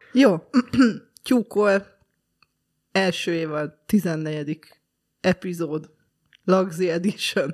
Jó. Tyúkol. Első évad, 14. epizód. Lagzi Edition.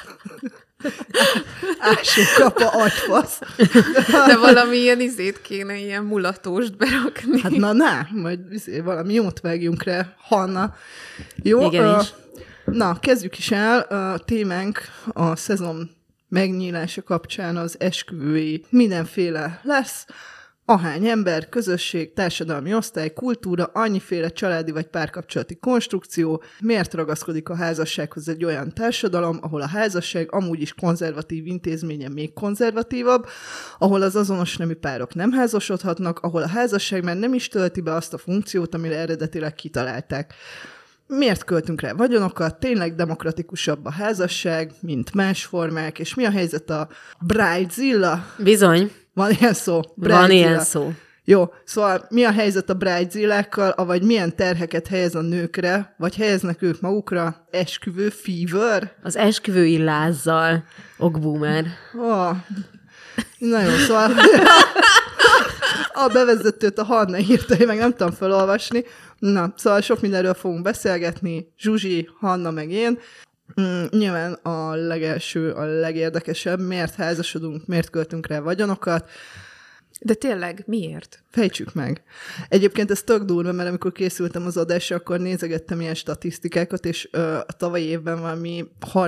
Ásó kapa agyfasz. De valami ilyen izét kéne, ilyen mulatóst berakni. Hát majd valami jót vágjunk rá, Hanna. Jó, Igenis. Na, kezdjük is el. A témánk a szezon megnyílása kapcsán az esküvői mindenféle lesz. Ahány ember, közösség, társadalmi osztály, kultúra, annyiféle családi vagy párkapcsolati konstrukció, miért ragaszkodik a házassághoz egy olyan társadalom, ahol a házasság amúgy is konzervatív intézménye még konzervatívabb, ahol az azonos nemű párok nem házasodhatnak, ahol a házasság már nem is tölti be azt a funkciót, amire eredetileg kitalálták. Miért költünk rá vagyonokat? Tényleg demokratikusabb a házasság, mint más formák, és mi a helyzet a Bridezilla? Bizony. Van ilyen szó? Van ilyen szó. Jó, szóval mi a helyzet a Bridezillákkal, avagy milyen terheket helyez a nőkre, vagy helyeznek ők magukra? Esküvő fever? Az esküvői lázzal, okboomer. Na jó, szóval a bevezetőt a Hanna írta, én meg nem tudom felolvasni. Na, szóval sok mindenről fogunk beszélgetni, Zsuzsi, Hanna meg én. Nyilván a legelső, a legérdekesebb, miért házasodunk, miért költünk rá vagyonokat. De tényleg, miért? Fejtsük meg. Egyébként ez tök durva, mert amikor készültem az adásra, akkor nézegettem ilyen statisztikákat, és a tavalyi évben valami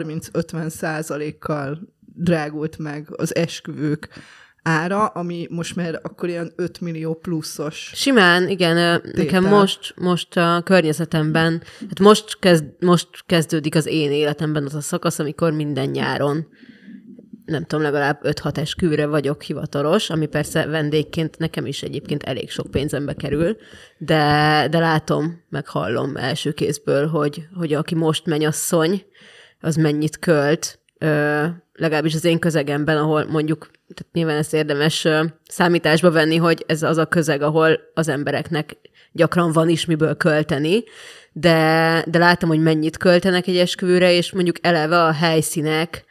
30-50%-kal drágult meg az esküvők ára, ami most már akkor ilyen 5 millió pluszos. Simán, igen, nekem most a környezetemben, hát most kezdődik az én életemben az a szakasz, amikor minden nyáron, nem tudom, legalább 5-6 esküvőre vagyok hivatalos, ami persze vendégként nekem is egyébként elég sok pénzembe kerül, de látom, meg hallom első kézből, hogy aki most mennyasszony, az mennyit költ, legalábbis az én közegemben, ahol mondjuk, tehát nyilván ezt érdemes számításba venni, hogy ez az a közeg, ahol az embereknek gyakran van is miből költeni, de látom, hogy mennyit költenek egy esküvőre, és mondjuk eleve a helyszínek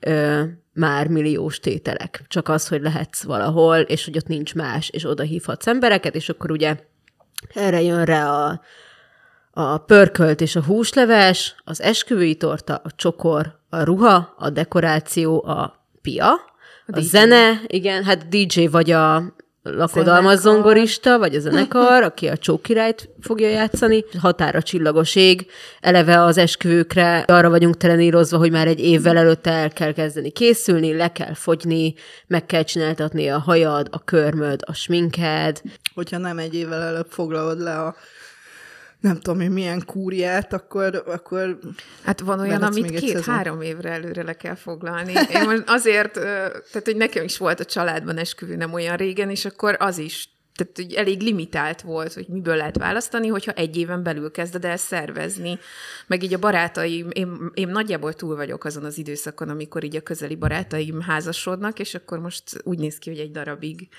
már milliós tételek. Csak az, hogy lehetsz valahol, és hogy ott nincs más, és oda hívhatsz embereket, és akkor ugye erre jön rá a pörkölt és a húsleves, az esküvői torta, a csokor, a ruha, a dekoráció, a pia, a zene, igen, hát DJ vagy a lakodalmas zongorista, vagy a zenekar, aki a csókirályt fogja játszani, határa csillagos ég. Eleve az esküvőkre arra vagyunk telenírozva, hogy már egy évvel előtte el kell kezdeni készülni, le kell fogyni, meg kell csináltatni a hajad, a körmöd, a sminked. Hogyha nem egy évvel előbb foglalod le a nem tudom én milyen kúriát, akkor hát van olyan, amit 2-3 évre előre le kell foglalni. Én most azért, tehát hogy nekem is volt a családban esküvő nem olyan régen, és akkor az is, tehát hogy elég limitált volt, hogy miből lehet választani, hogyha egy éven belül kezded el szervezni. Meg így a barátaim, én nagyjából túl vagyok azon az időszakon, amikor így a közeli barátaim házasodnak, és akkor most úgy néz ki, hogy egy darabig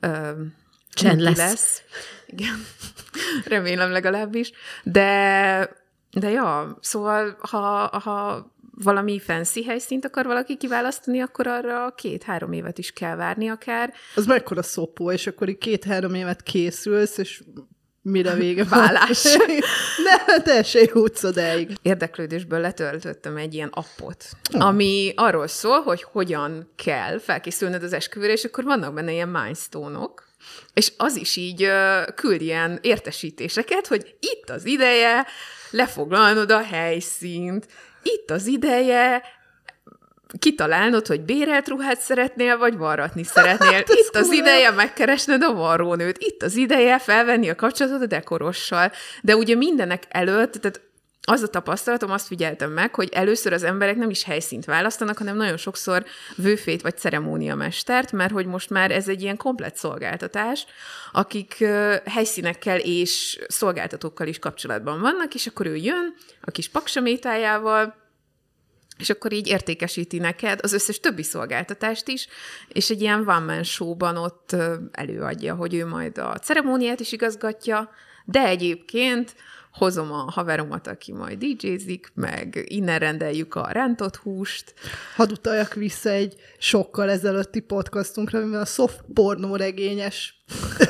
csend lesz. Igen. Remélem legalábbis. De ja, szóval ha valami fancy helyszínt akar valaki kiválasztani, akkor arra 2-3 évet is kell várni akár. Az mekkora szopó, és akkor így 2-3 évet készülsz, és mire vége válás. Ne, te se jutsz odáig. Érdeklődésből letöltöttem egy ilyen appot, ami arról szól, hogy hogyan kell felkészülnöd az esküvőre, és akkor vannak benne ilyen milestone-ok, és az is így küld ilyen értesítéseket, hogy itt az ideje lefoglalnod a helyszínt, itt az ideje kitalálnod, hogy bérelt ruhát szeretnél, vagy varratni szeretnél. Hát itt az ideje megkeresned a varrónőt, itt az ideje felvenni a kapcsolatot a dekorossal. De ugye mindenek előtt, tehát az a tapasztalatom, azt figyeltem meg, hogy először az emberek nem is helyszínt választanak, hanem nagyon sokszor vőfét vagy ceremóniamestert, mert hogy most már ez egy ilyen komplett szolgáltatás, akik helyszínekkel és szolgáltatókkal is kapcsolatban vannak, és akkor ő jön a kis paksamétájával, és akkor így értékesíti neked az összes többi szolgáltatást is, és egy ilyen one-man show-ban ott előadja, hogy ő majd a ceremóniát is igazgatja, de egyébként hozom a haveromat, aki majd DJ-zik, meg innen rendeljük a rántott húst. Hadd utaljak vissza egy sokkal ezelőtti podcastunkra, amiben a soft pornó regényes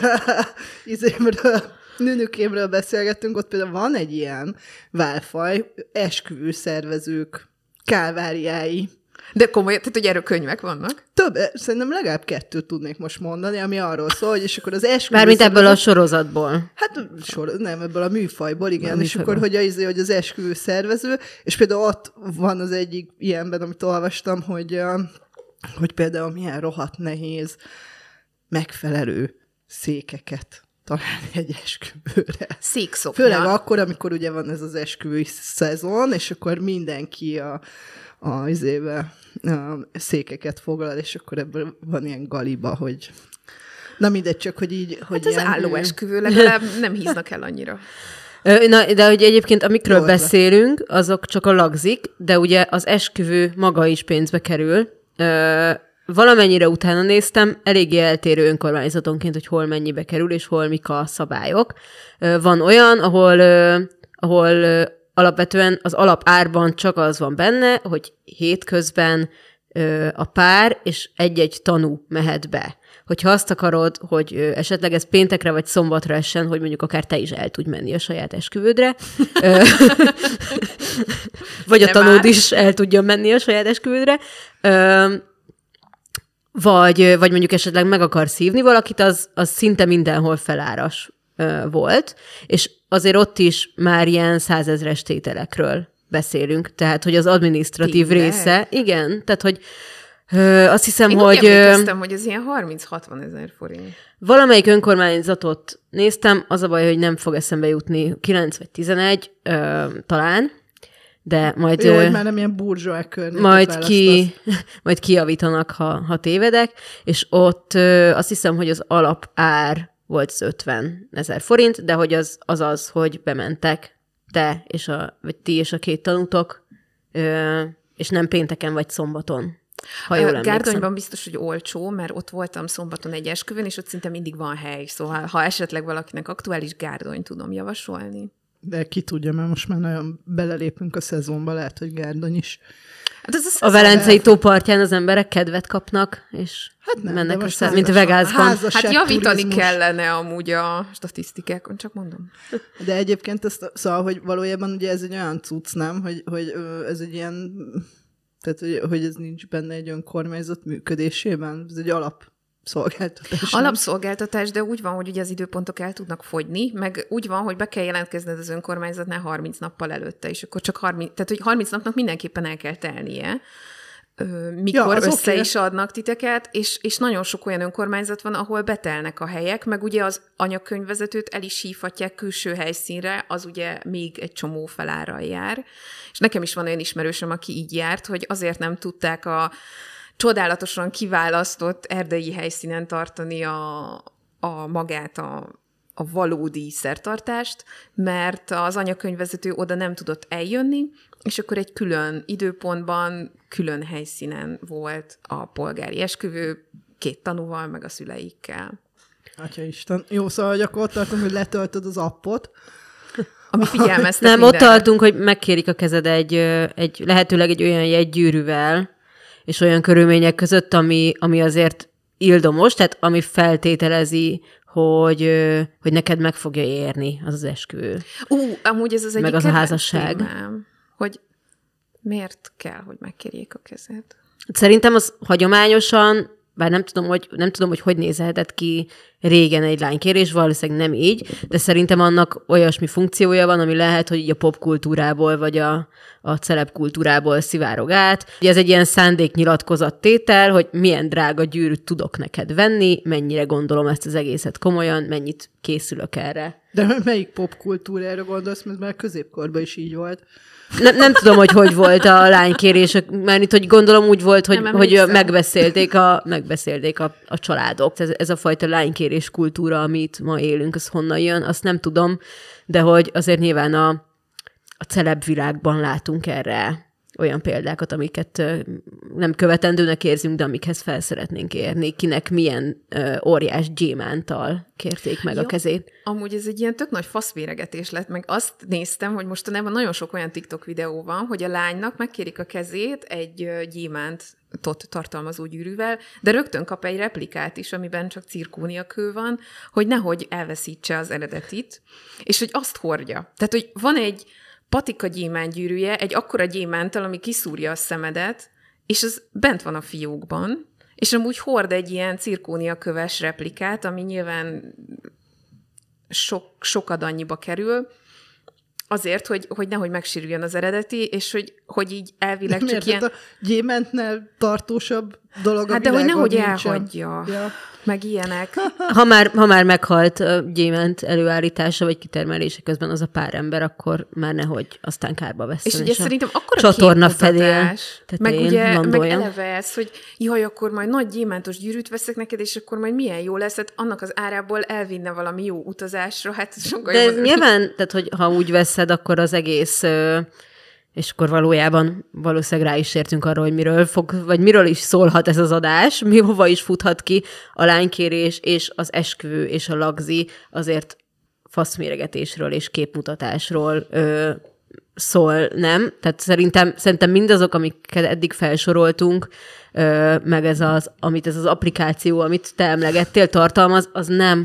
nőnökémről beszélgettünk, ott például van egy ilyen válfaj, esküvőszervezők kálváriái. De komolyan, tehát, hogy erről könyvek vannak? Több, szerintem legalább 2 tudnék most mondani, ami arról szól, hogy és akkor az esküvő... Mármint ebből a sorozatból. Hát nem, ebből a műfajból, igen. És akkor, hogy az esküvő szervező, és például ott van az egyik ilyenben, amit olvastam, hogy például milyen rohadt nehéz megfelelő székeket találni egy esküvőre. Székszoknya. Főleg akkor, amikor ugye van ez az esküvői szezon, és akkor mindenki a székeket foglal, és akkor ebből van ilyen galiba, hogy na mindegy, csak hogy így... Hát az álló esküvő legalább nem híznak el annyira. Na, de hogy egyébként amikről beszélünk, azok csak a lagzik, de ugye az esküvő maga is pénzbe kerül. Valamennyire utána néztem, eléggé eltérő önkormányzatonként, hogy hol mennyibe kerül, és hol mik a szabályok. Van olyan, ahol alapvetően az alapárban csak az van benne, hogy hétközben a pár és egy-egy tanú mehet be. Hogyha azt akarod, hogy esetleg ez péntekre vagy szombatra essen, hogy mondjuk akár te is el tudj menni a saját esküvődre, vagy a tanúd is el tudjon menni a saját esküvődre, vagy mondjuk esetleg meg akarsz hívni valakit, az szinte mindenhol feláras volt, és azért ott is már ilyen 100 000-es tételekről beszélünk, tehát, hogy az adminisztratív része, igen, tehát, hogy azt hiszem, hogy... Én emlékeztem, hogy ez ilyen 30-60 ezer forint. Valamelyik önkormányzatot néztem, az a baj, hogy nem fog eszembe jutni, 9 vagy 11 talán, de majd... Jó, hogy már nem ilyen burzsóák környéket majd kijavítanak, ha tévedek, és ott azt hiszem, hogy az alapár volt 50 000 forint, de hogy az, hogy bementek te vagy ti és a 2 tanútok, és nem pénteken vagy szombaton, ha jól emlékszem. Gárdonyban biztos, hogy olcsó, mert ott voltam szombaton egy esküvőn, és ott szinte mindig van hely, szóval ha esetleg valakinek aktuális Gárdony tudom javasolni. De ki tudja, mert most már nagyon belelépünk a szezonba, lehet, hogy Gárdony is. Hát a Velencei tó partján az emberek kedvet kapnak, és mennek össze, mint Vegasban. Hát javítani kellene amúgy a statisztikákon, csak mondom. De egyébként szóval, hogy valójában ugye ez egy olyan cucc, nem, hogy ez egy ilyen, tehát hogy ez nincs benne egy önkormányzat működésében, ez egy alapszolgáltatás. Alapszolgáltatás, de úgy van, hogy ugye az időpontok el tudnak fogyni, meg úgy van, hogy be kell jelentkezned az önkormányzatnál 30 nappal előtte, és akkor csak 30 napnak mindenképpen el kell telnie, mikor össze is adnak titeket, és nagyon sok olyan önkormányzat van, ahol betelnek a helyek, meg ugye az anyakönyvvezetőt el is hívhatják külső helyszínre, az ugye még egy csomó felárral jár. És nekem is van olyan ismerősöm, aki így járt, hogy azért nem tudták a csodálatosan kiválasztott erdei helyszínen tartani magát a valódi szertartást, mert az anyakönyvvezető oda nem tudott eljönni, és akkor egy külön időpontban, külön helyszínen volt a polgári esküvő 2 tanúval, meg a szüleikkel. Atyaisten. Jó, szóval, hogy akkor ott tartunk, hogy letöltöd az appot. Ami figyelmeztet nem, mindenre. ott tartunk, hogy megkérik a kezed egy lehetőleg egy olyan jegygyűrűvel, és olyan körülmények között, ami azért ildomos, tehát ami feltételezi, hogy neked meg fogja érni az esküvő. Amúgy ez az egyik meg az a házasság. Témám, hogy miért kell, hogy megkérjék a kezed? Szerintem az hagyományosan, bár nem tudom, hogy nézhetett ki régen egy lánykérés, valószínűleg nem így, de szerintem annak olyasmi funkciója van, ami lehet, hogy így a popkultúrából vagy a celebkultúrából szivárog át. Ugye ez egy ilyen szándéknyilatkozattétel, hogy milyen drága gyűrűt tudok neked venni, mennyire gondolom ezt az egészet komolyan, mennyit készülök erre. De melyik popkultúrára gondolsz, mert már középkorban is így volt. Nem tudom, hogy volt a lánykérés, mert itt, hogy gondolom úgy volt, hogy megbeszélték a családok. Ez a fajta lánykérés kultúra, amit ma élünk, az honnan jön, azt nem tudom, de hogy azért nyilván a celeb világban látunk erre olyan példákat, amiket nem követendőnek érzünk, de amikhez fel szeretnénk érni, kinek milyen óriás gyémántal kérték meg a kezét. Amúgy ez egy ilyen tök nagy faszméregetés lett, meg azt néztem, hogy mostanában nagyon sok olyan TikTok videó van, hogy a lánynak megkérik a kezét egy gyémántot tartalmazó gyűrűvel, de rögtön kap egy replikát is, amiben csak cirkóniakő van, hogy nehogy elveszítse az eredetit, és hogy azt hordja. Tehát, hogy van egy patika gyémánt gyűrűje, egy akkora gyémántal, ami kiszúrja a szemedet, és az bent van a fiókban, és amúgy hord egy ilyen cirkóniaköves replikát, ami nyilván sokat annyiba kerül, azért, hogy nehogy megsérüljön az eredeti, és hogy így elvileg csak ilyen... A gyémántnál tartósabb dolog hát a világon de hogy nehogy nincsen. elhagyja, meg ilyenek. Ha már meghalt a gyémánt előállítása vagy kitermelése közben az a pár ember, akkor már nehogy aztán kárba vesszen. És ugye szerintem akkora csatorna fedél. Meg ugye meg eleve ez, hogy jaj, akkor majd nagy gyémántos gyűrűt veszek neked, és akkor majd milyen jó lesz, hát annak az árából elvinne valami jó utazásra, hát sokkal de jobban... nyilván, tehát hogy ha úgy veszed, akkor az egész... és akkor valójában valószínűleg rá is értünk arra, hogy miről is szólhat ez az adás, hova is futhat ki a lánykérés, és az esküvő, és a lagzi azért faszméregetésről és képmutatásról szól, nem? Tehát szerintem mindazok, amiket eddig felsoroltunk, meg amit ez az applikáció, amit te emlegettél, tartalmaz, az nem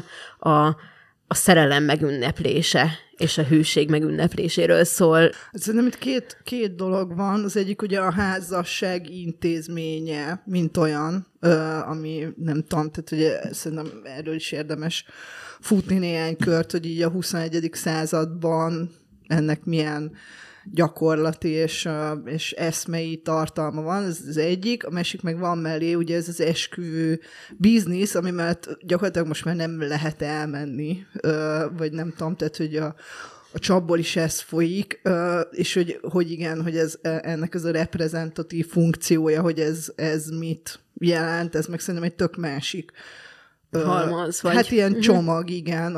a szerelem megünneplése és a hűség megünnepléséről szól. Szerintem itt két dolog van. Az egyik ugye a házasság intézménye, mint olyan, ami nem tudom, tehát ugye szerintem erről is érdemes futni néhány kört, hogy így a 21. században ennek milyen gyakorlati és eszmei tartalma van, ez az egyik, a másik meg van mellé, ugye ez az esküvő biznisz, ami mellett gyakorlatilag most már nem lehet elmenni, vagy nem tudom, tehát hogy a csapból is ez folyik, és hogy igen, hogy ennek az a reprezentatív funkciója, hogy ez mit jelent, ez meg szerintem egy tök másik. Halmaz, vagy? Hát ilyen csomag, igen,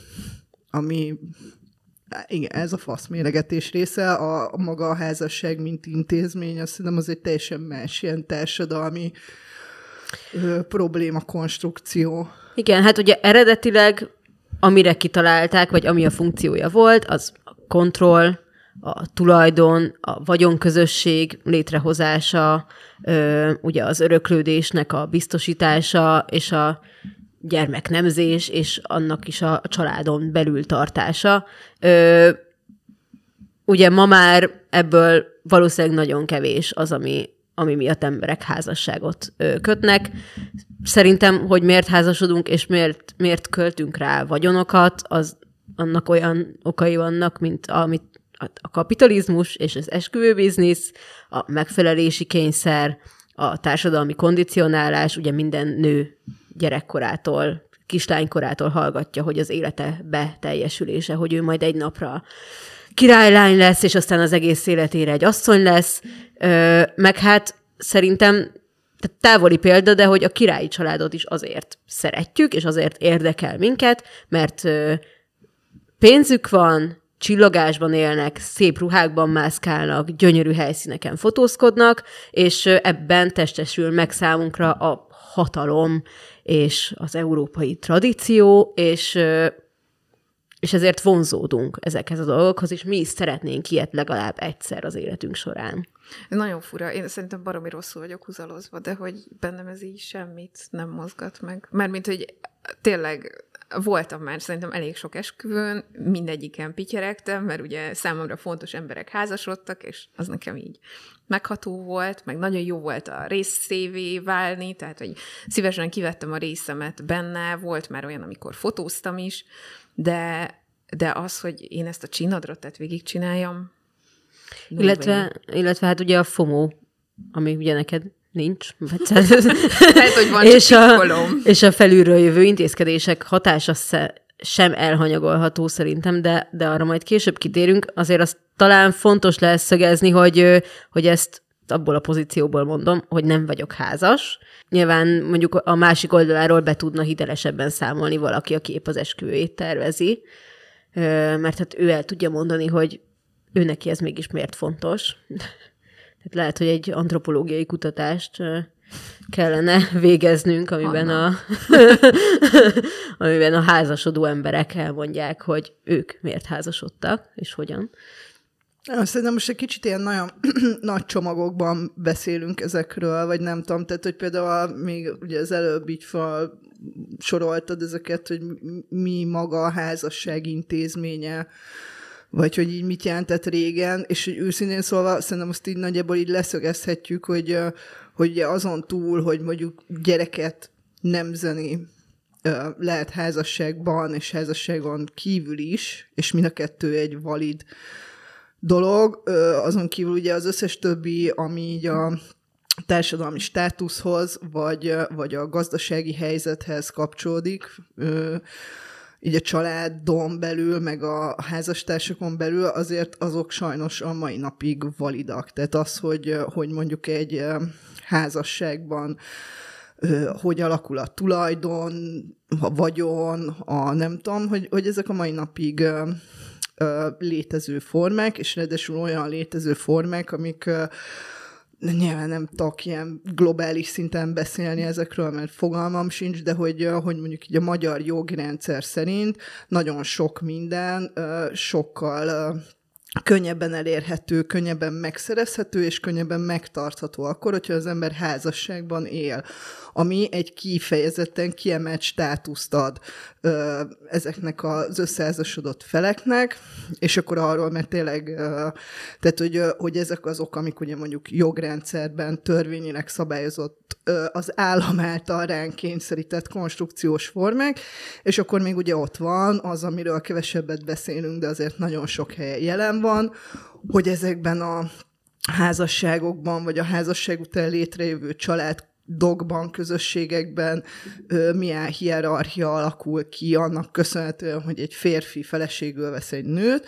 ami igen, ez a faszméregetés része, a maga a házasság, mint intézmény, azt hiszem, az egy teljesen más ilyen társadalmi probléma konstrukció. Igen, hát ugye eredetileg, amire kitalálták, vagy ami a funkciója volt, az a kontroll, a tulajdon, a vagyonközösség létrehozása, ugye az öröklődésnek a biztosítása, és a gyermeknemzés, és annak is a családon belül tartása. Ugye ma már ebből valószínűleg nagyon kevés az, ami miatt emberek házasságot kötnek. Szerintem, hogy miért házasodunk, és miért költünk rá vagyonokat, annak olyan okai vannak, mint a kapitalizmus és az esküvőbiznisz, a megfelelési kényszer, a társadalmi kondicionálás, ugye minden nő gyerekkorától, kislánykorától hallgatja, hogy az élete beteljesülése, hogy ő majd egy napra királylány lesz, és aztán az egész életére egy asszony lesz, meg hát szerintem tehát távoli példa, de hogy a királyi családot is azért szeretjük, és azért érdekel minket, mert pénzük van, csillagásban élnek, szép ruhákban mászkálnak, gyönyörű helyszíneken fotózkodnak, és ebben testesül meg számunkra a hatalom és az európai tradíció, és ezért vonzódunk ezekhez a dolgokhoz, és mi is szeretnénk ilyet legalább egyszer az életünk során. Nagyon fura. Én szerintem baromi rosszul vagyok húzalozva, de hogy bennem ez így semmit nem mozgat meg. Mármint, hogy tényleg voltam már szerintem elég sok esküvőn, mindegyiken pityeregtem, mert ugye számomra fontos emberek házasodtak, és az nekem így megható volt, meg nagyon jó volt a részévé válni, tehát hogy szívesen kivettem a részemet benne, volt már olyan, amikor fotóztam is, de az, hogy én ezt a csinadratet végigcsináljam. Illetve hát ugye a FOMO, ami ugye neked nincs. Lehet, hogy van, és a felülről jövő intézkedések hatása sem elhanyagolható szerintem, de arra majd később kitérünk. Azért azt talán fontos lesz szögezni, hogy ezt abból a pozícióból mondom, hogy nem vagyok házas. Nyilván mondjuk a másik oldaláról be tudna hitelesebben számolni valaki, aki épp az esküvőjét tervezi, mert hát ő el tudja mondani, hogy ő neki ez mégis miért fontos. Tehát lehet, hogy egy antropológiai kutatást kellene végeznünk, amiben a házasodó emberek elmondják, hogy ők miért házasodtak, és hogyan. Szerintem most egy kicsit ilyen nagyon nagy csomagokban beszélünk ezekről, vagy nem tudom, tehát, hogy például még ugye az előbb így soroltad ezeket, hogy mi maga a házasság intézménye, vagy hogy így mit jelentett régen, és hogy őszintén szólva szerintem azt így nagyjából így leszögezhetjük, hogy azon túl, hogy mondjuk gyereket nemzeni lehet házasságban és házasságon kívül is, és mind a kettő egy valid dolog, azon kívül ugye az összes többi, ami így a társadalmi státuszhoz, vagy a gazdasági helyzethez kapcsolódik, így a családon belül, meg a házastársakon belül, azért azok sajnos a mai napig validak. Tehát az, hogy mondjuk egy házasságban hogy alakul a tulajdon, a vagyon, nem tudom, hogy ezek a mai napig létező formák, és ráadásul olyan létező formák, amik nyilván nem tudok ilyen globális szinten beszélni ezekről, mert fogalmam sincs, de hogy mondjuk így a magyar jogrendszer szerint nagyon sok minden sokkal könnyebben elérhető, könnyebben megszerezhető, és könnyebben megtartható akkor, hogyha az ember házasságban él, ami egy kifejezetten kiemelt státuszt ad ezeknek az összeházasodott feleknek, és akkor arról, mert tényleg, tehát, hogy ezek azok, amik ugye mondjuk jogrendszerben törvényileg szabályozott az állam által ránk kényszerített konstrukciós formák, és akkor még ugye ott van az, amiről kevesebbet beszélünk, de azért nagyon sok helyen jelen van, hogy ezekben a házasságokban, vagy a házasság után létrejövő családokban, közösségekben milyen hierarchia alakul ki annak köszönhetően, hogy egy férfi feleségül vesz egy nőt.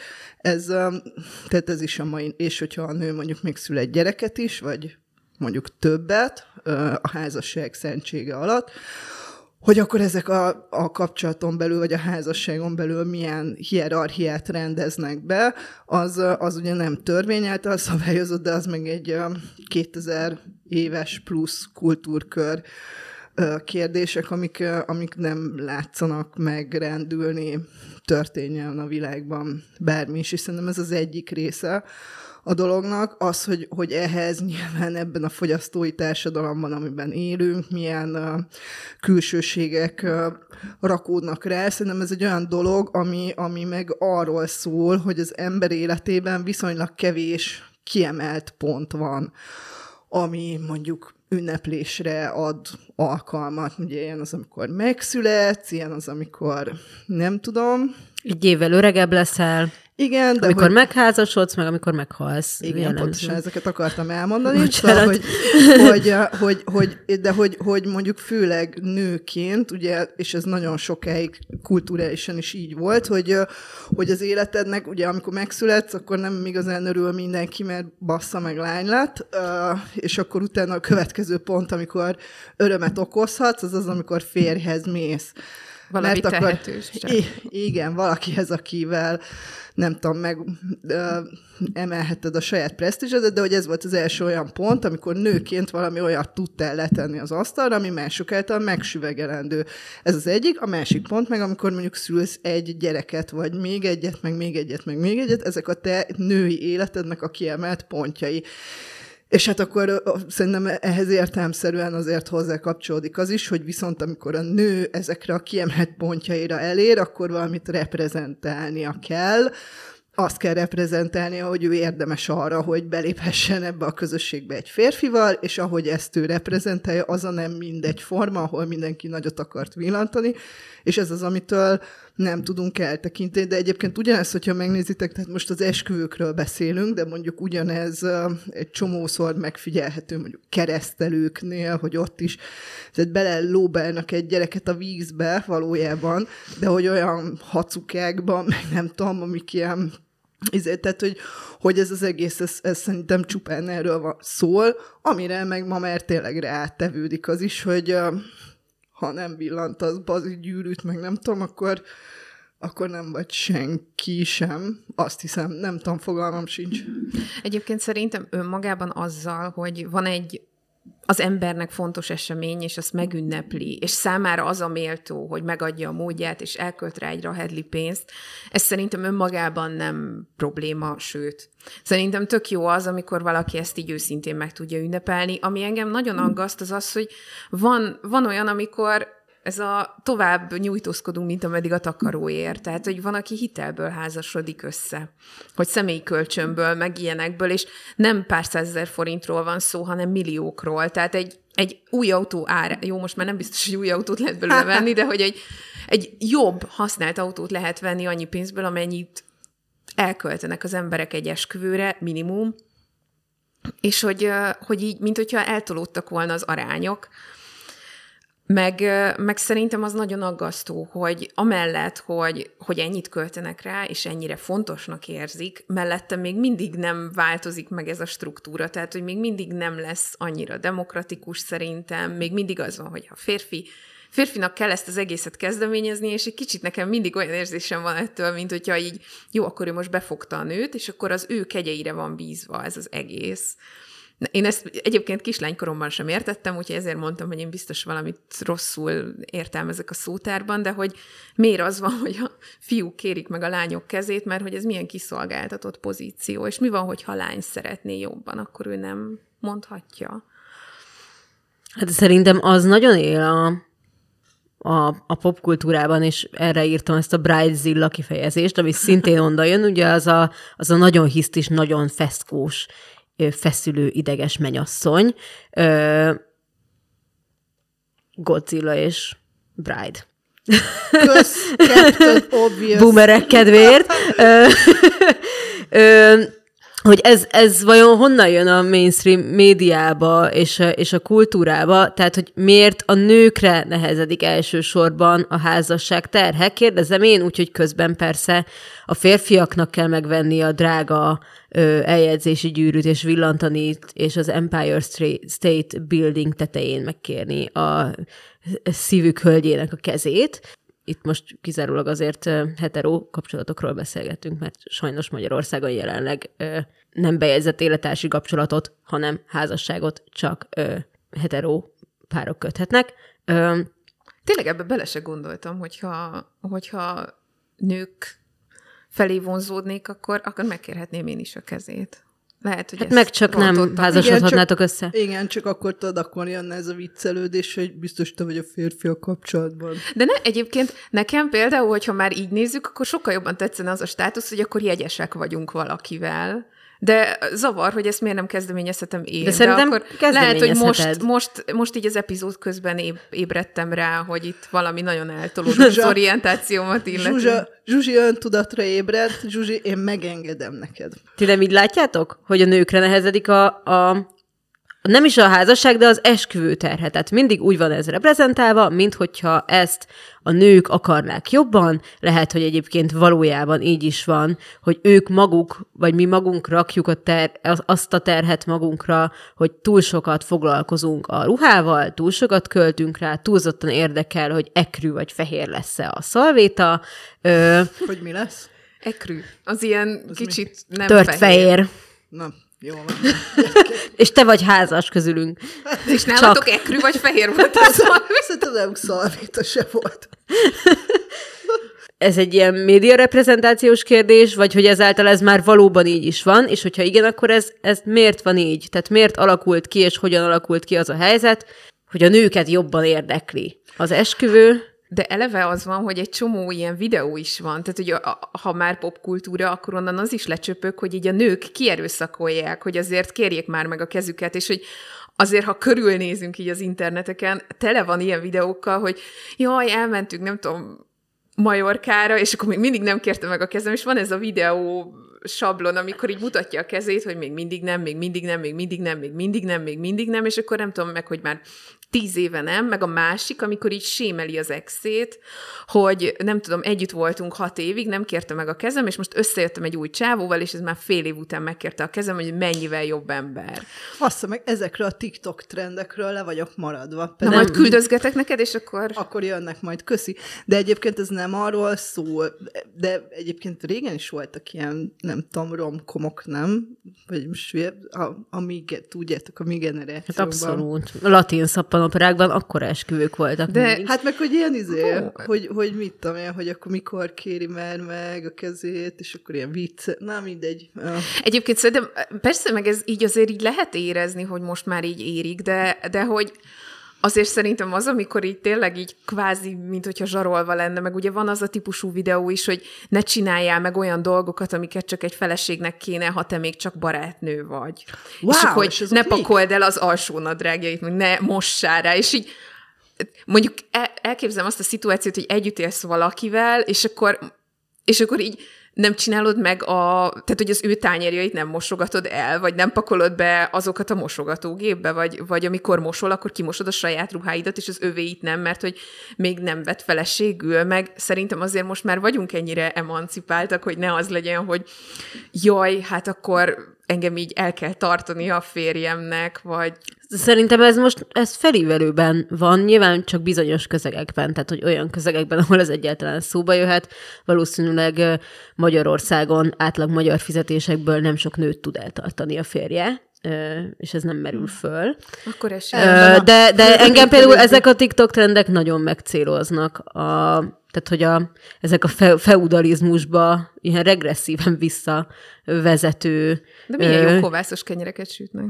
Tehát ez is a mai, és hogyha a nő mondjuk még szül egy gyereket is, vagy mondjuk többet a házasság szentsége alatt, hogy akkor ezek a kapcsolaton belül, vagy a házasságon belül milyen hierarchiát rendeznek be, az ugye nem törvény által szabályozott, de az meg egy 2000 éves plusz kultúrkör kérdések, amik nem látszanak megrendülni, történjen a világban bármi is, és szerintem ez az egyik része a dolognak, az, hogy ehhez nyilván ebben a fogyasztói társadalomban, amiben élünk, milyen külsőségek rakódnak rá. Szerintem ez egy olyan dolog, ami meg arról szól, hogy az ember életében viszonylag kevés kiemelt pont van, ami mondjuk ünneplésre ad alkalmat. Ugye ilyen az, amikor megszületsz, ilyen az, amikor nem tudom. Egy évvel öregebb leszel. Igen, de amikor megházasodsz, meg amikor meghalsz. Igen, pontosan ezeket akartam elmondani. Hogy mondjuk főleg nőként, ugye, és ez nagyon sokáig kulturálisan is így volt, hogy az életednek, ugye amikor megszületsz, akkor nem igazán örül mindenki, mert bassza meg lány lett, és akkor utána a következő pont, amikor örömet okozhatsz, az az, amikor férjhez mész. Valami tehetős. Igen, valakihez, akivel nem tudom, emelheted a saját presztízsedet, de hogy ez volt az első olyan pont, amikor nőként valami olyat tudtál letenni az asztalra, ami mások által megsüvegelendő. Ez az egyik. A másik pont meg, amikor mondjuk szülsz egy gyereket, vagy még egyet, meg még egyet, meg még egyet, ezek a te női életednek a kiemelt pontjai. És hát akkor szerintem ehhez értelemszerűen azért hozzá kapcsolódik az is, hogy viszont amikor a nő ezekre a kiemelt pontjaira elér, akkor valamit reprezentálnia kell. Azt kell reprezentálnia, hogy ő érdemes arra, hogy beléphessen ebbe a közösségbe egy férfival, és ahogy ezt ő reprezentálja, az a nem mindegy forma, ahol mindenki nagyot akart villantani, és ez az, amitől nem tudunk eltekinteni, de egyébként ugyanez, hogyha megnézitek, tehát most az esküvőkről beszélünk, de mondjuk ugyanez egy csomószor megfigyelhető mondjuk keresztelőknél, hogy ott is tehát belelóbálnak egy gyereket a vízbe valójában, de hogy olyan hacukákban, meg nem tudom, amik ilyen tehát, hogy ez az egész, ez szerintem csupán erről szól, amire meg ma már tényleg rátevődik az is, hogy ha nem villantasz bazi gyűrűt, meg nem tudom, akkor akkor nem vagy senki sem. Azt hiszem, nem tudom, fogalmam sincs. Egyébként szerintem önmagában azzal, hogy van az embernek fontos esemény, és azt megünnepli, és számára az a méltó, hogy megadja a módját, és elkölt rá egy rahedli pénzt, ez szerintem önmagában nem probléma, sőt. Szerintem tök jó az, amikor valaki ezt így őszintén meg tudja ünnepelni. Ami engem nagyon aggaszt, az az, hogy van olyan, amikor ez a tovább nyújtózkodunk, mint ameddig a takaróért. Tehát, hogy van, aki hitelből házasodik össze, hogy személyi kölcsönből, meg ilyenekből, és nem pár százezer forintról van szó, hanem milliókról. Tehát egy új autó ára, jó, most már nem biztos, hogy új autót lehet belőle venni, de hogy egy jobb használt autót lehet venni annyi pénzből, amennyit elköltenek az emberek egy esküvőre, minimum, és hogy így, mint hogyha eltolódtak volna az arányok. Meg szerintem az nagyon aggasztó, hogy amellett, hogy ennyit költenek rá, és ennyire fontosnak érzik, mellette még mindig nem változik meg ez a struktúra, tehát, hogy még mindig nem lesz annyira demokratikus szerintem, még mindig az van, hogy a férfinak kell ezt az egészet kezdeményezni, és egy kicsit nekem mindig olyan érzésem van ettől, mint hogyha így, jó, akkor ő most befogta a nőt, és akkor az ő kegyeire van bízva ez az egész. Én ezt egyébként kislánykoromban sem értettem, úgyhogy ezért mondtam, hogy én biztos valamit rosszul értelmezek a szótárban, de hogy miért az van, hogy a fiúk kérik meg a lányok kezét, mert hogy ez milyen kiszolgáltatott pozíció, és mi van, hogyha a lány szeretné jobban, akkor ő nem mondhatja. Hát szerintem az nagyon él a popkultúrában, és erre írtam ezt a Bridezilla kifejezést, ami szintén onnan jön, ugye az a nagyon hisztis, nagyon feszkós, feszülő, ideges mennyasszony. Godzilla és Bride. Kösz, Captain Obvious. Boomerek kedvéért. Hogy ez vajon honnan jön a mainstream médiába és a kultúrába, tehát hogy miért a nőkre nehezedik elsősorban a házasság terhe? Kérdezem én, úgyhogy közben persze a férfiaknak kell megvenni a drága eljegyzési gyűrűt és villantani, és az Empire State Building tetején megkérni a szívük hölgyének a kezét. Itt most kizárólag azért hetero kapcsolatokról beszélgetünk, mert sajnos Magyarországon jelenleg nem bejegyzett élettársi kapcsolatot, hanem házasságot csak hetero párok köthetnek. Tényleg ebbe bele se gondoltam, hogyha nők felé vonzódnék, akkor megkérhetném én is a kezét. Lehet, hogy hát meg csak nem házasodhatnátok össze. Igen, csak akkor akkor jönne ez a viccelődés, hogy biztos te vagy a férfi a kapcsolatban. De egyébként nekem például, hogyha már így nézzük, akkor sokkal jobban tetszene az a státusz, hogy akkor jegyesek vagyunk valakivel. De zavar, hogy ezt miért nem kezdeményezhetem én. De szerintem akkor lehet, hogy most így az epizód közben ébredtem rá, hogy itt valami nagyon eltolódott az orientációmat illetve. Zsuzsi öntudatra ébred, Zsuzsi, én megengedem neked. Ti nem így látjátok, hogy a nőkre nehezedik nem is a házasság, de az esküvő terhe. Tehát mindig úgy van ez reprezentálva, mint hogyha ezt a nők akarnák jobban. Lehet, hogy egyébként valójában így is van, hogy ők maguk, vagy mi magunk rakjuk azt a terhet magunkra, hogy túl sokat foglalkozunk a ruhával, túl sokat költünk rá, túlzottan érdekel, hogy ekrű vagy fehér lesz-e a szalvéta. Hogy mi lesz? Ekrű. Az ilyen az kicsit nem tört fehér. Nem. Jó van. És te vagy házas közülünk. És nálatok ekrű vagy fehér volt a szalvéta? Szerintem nem szalvéta se volt. Ez egy ilyen média reprezentációs kérdés, vagy hogy ezáltal ez már valóban így is van, és hogyha igen, akkor ez miért van így? Tehát miért alakult ki, és hogyan alakult ki az a helyzet, hogy a nőket jobban érdekli az esküvő? De eleve az van, hogy egy csomó ilyen videó is van, tehát hogy ha már popkultúra, akkor onnan az is lecsöpök, hogy így a nők kierőszakolják, hogy azért kérjék már meg a kezüket, és hogy azért, ha körülnézünk így az interneteken, tele van ilyen videókkal, hogy jaj, elmentünk, nem tudom, Majorkára, és akkor még mindig nem kérte meg a kezem, és van ez a videó sablon, amikor így mutatja a kezét, hogy még mindig nem, még mindig nem, még mindig nem, még mindig nem, még mindig nem, és akkor nem tudom meg, hogy már 10 éve nem, meg a másik, amikor így sémeli az exét, hogy nem tudom, együtt voltunk 6 évig, nem kérte meg a kezem, és most összejöttem egy új csávóval, és ez már fél év után megkérte a kezem, hogy mennyivel jobb ember. Azt meg ezekről a TikTok trendekről le vagyok maradva. Na, majd küldözgetek neked, és akkor... Akkor jönnek majd, köszi. De egyébként ez nem arról szól, de egyébként régen is voltak ilyen, nem tudom, romkomok, nem? Vagy most tudjátok, a mi generációban. Hát abszolút. Latin szappanoperákban akkora esküvők voltak. De mindig. Hát meg, hogy ilyen hogy mit tudom én, hogy akkor mikor kéri már meg a kezét, és akkor ilyen vicc, na mindegy. Egyébként szerintem, persze meg ez így azért így lehet érezni, hogy most már így érik, de hogy azért szerintem az, amikor így tényleg így kvázi, mint hogyha zsarolva lenne, meg ugye van az a típusú videó is, hogy ne csináljál meg olyan dolgokat, amiket csak egy feleségnek kéne, ha te még csak barátnő vagy. Wow, és akkor, hogy ne pakold el az alsónadrágjait, meg ne mossál rá, és így mondjuk elképzelem azt a szituációt, hogy együtt élsz valakivel, és akkor így nem csinálod meg tehát, hogy az ő tányérjait nem mosogatod el, vagy nem pakolod be azokat a mosogatógépbe, vagy amikor mosol, akkor kimosod a saját ruháidat, és az övéit nem, mert hogy még nem vett feleségül, meg szerintem azért most már vagyunk ennyire emancipáltak, hogy ne az legyen, hogy jaj, hát akkor engem így el kell tartani a férjemnek, vagy... Szerintem ez felívelőben van, nyilván csak bizonyos közegekben, tehát hogy olyan közegekben, ahol ez egyáltalán szóba jöhet, valószínűleg Magyarországon átlag magyar fizetésekből nem sok nőt tud eltartani a férje, és ez nem merül föl. Akkor ez de engem például ezek a TikTok trendek nagyon megcéloznak, tehát hogy ezek a feudalizmusba ilyen regresszíven visszavezető... De milyen jó kovászos kenyereket sütnek.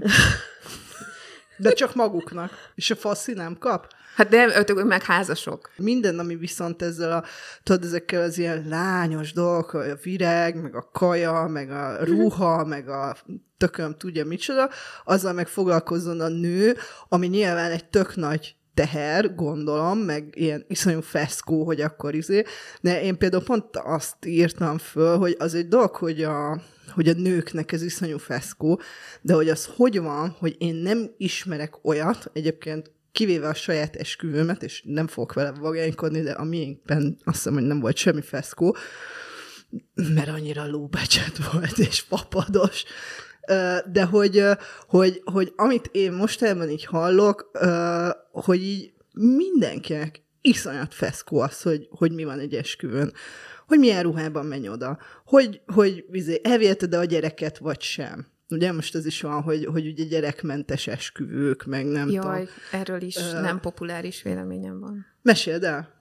De csak maguknak. És a faszi nem kap? Hát de ők meg házasok. Minden, ami viszont ezekkel az ilyen lányos dolgok, a virág, meg a kaja, meg a ruha, meg a tököm tudja micsoda, azzal meg foglalkozzon a nő, ami nyilván egy tök nagy teher, gondolom, meg ilyen iszonyú feszkó, hogy akkor de én például pont azt írtam föl, hogy az egy dolog, hogy a nőknek ez iszonyú feszkó, de hogy az hogy van, hogy én nem ismerek olyat, egyébként kivéve a saját esküvőmet, és nem fogok vele vagánykodni, de a miénkben azt hiszem, hogy nem volt semmi feszkó, mert annyira lóbecset volt, és papados. De hogy amit én mostában így hallok, hogy így mindenkinek iszonyat feszkó az, hogy mi van egy esküvőn, hogy milyen ruhában menj oda, hogy elviheted a gyereket, vagy sem. Ugye most ez is van, hogy ugye gyerekmentes esküvők, meg nem tudom. Erről is nem populáris véleményem van. Meséld el.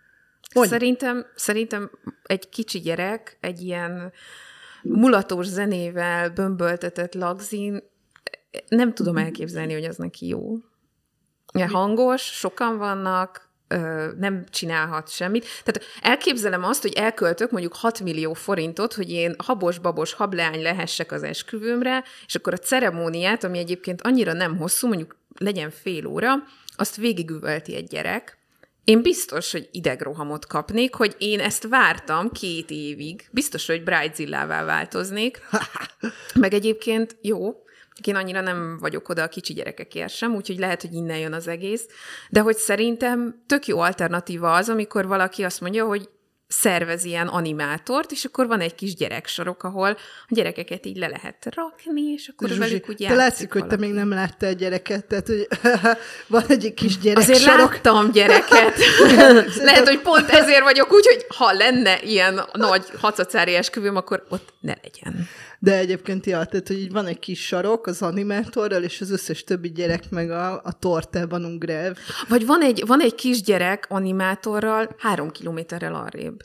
Szerintem egy kicsi gyerek, egy ilyen mulatos zenével bömböltetett lagzin, nem tudom elképzelni, hogy az neki jó. Hangos, sokan vannak, nem csinálhat semmit. Tehát elképzelem azt, hogy elköltök mondjuk 6 millió forintot, hogy én habos-babos hableány lehessek az esküvőmre, és akkor a ceremóniát, ami egyébként annyira nem hosszú, mondjuk legyen fél óra, azt végigüvölti egy gyerek. Én biztos, hogy idegrohamot kapnék, hogy én ezt vártam 2 évig. Biztos, hogy Bridezillává változnék. Meg egyébként jó, én annyira nem vagyok oda a kicsi gyerekekért sem, úgyhogy lehet, hogy innen jön az egész. De hogy szerintem tök jó alternatíva az, amikor valaki azt mondja, hogy szervez ilyen animátort, és akkor van egy kis gyereksarok, ahol a gyerekeket így le lehet rakni, és akkor Zsuzsi, velük úgy játszik. Te látszik, hogy te még nem láttál gyereket, tehát hogy van egy kis gyereksarok. Azért láttam gyereket. Lehet, hogy pont ezért vagyok úgy, hogy ha lenne ilyen nagy hacacári esküvőm, akkor ott ne legyen. De egyébként tehát, hogy így van egy kis sarok az animátorral, és az összes többi gyerek meg a tortában ugrál. Vagy van egy kis gyerek animátorral 3 kilométerrel arrébb.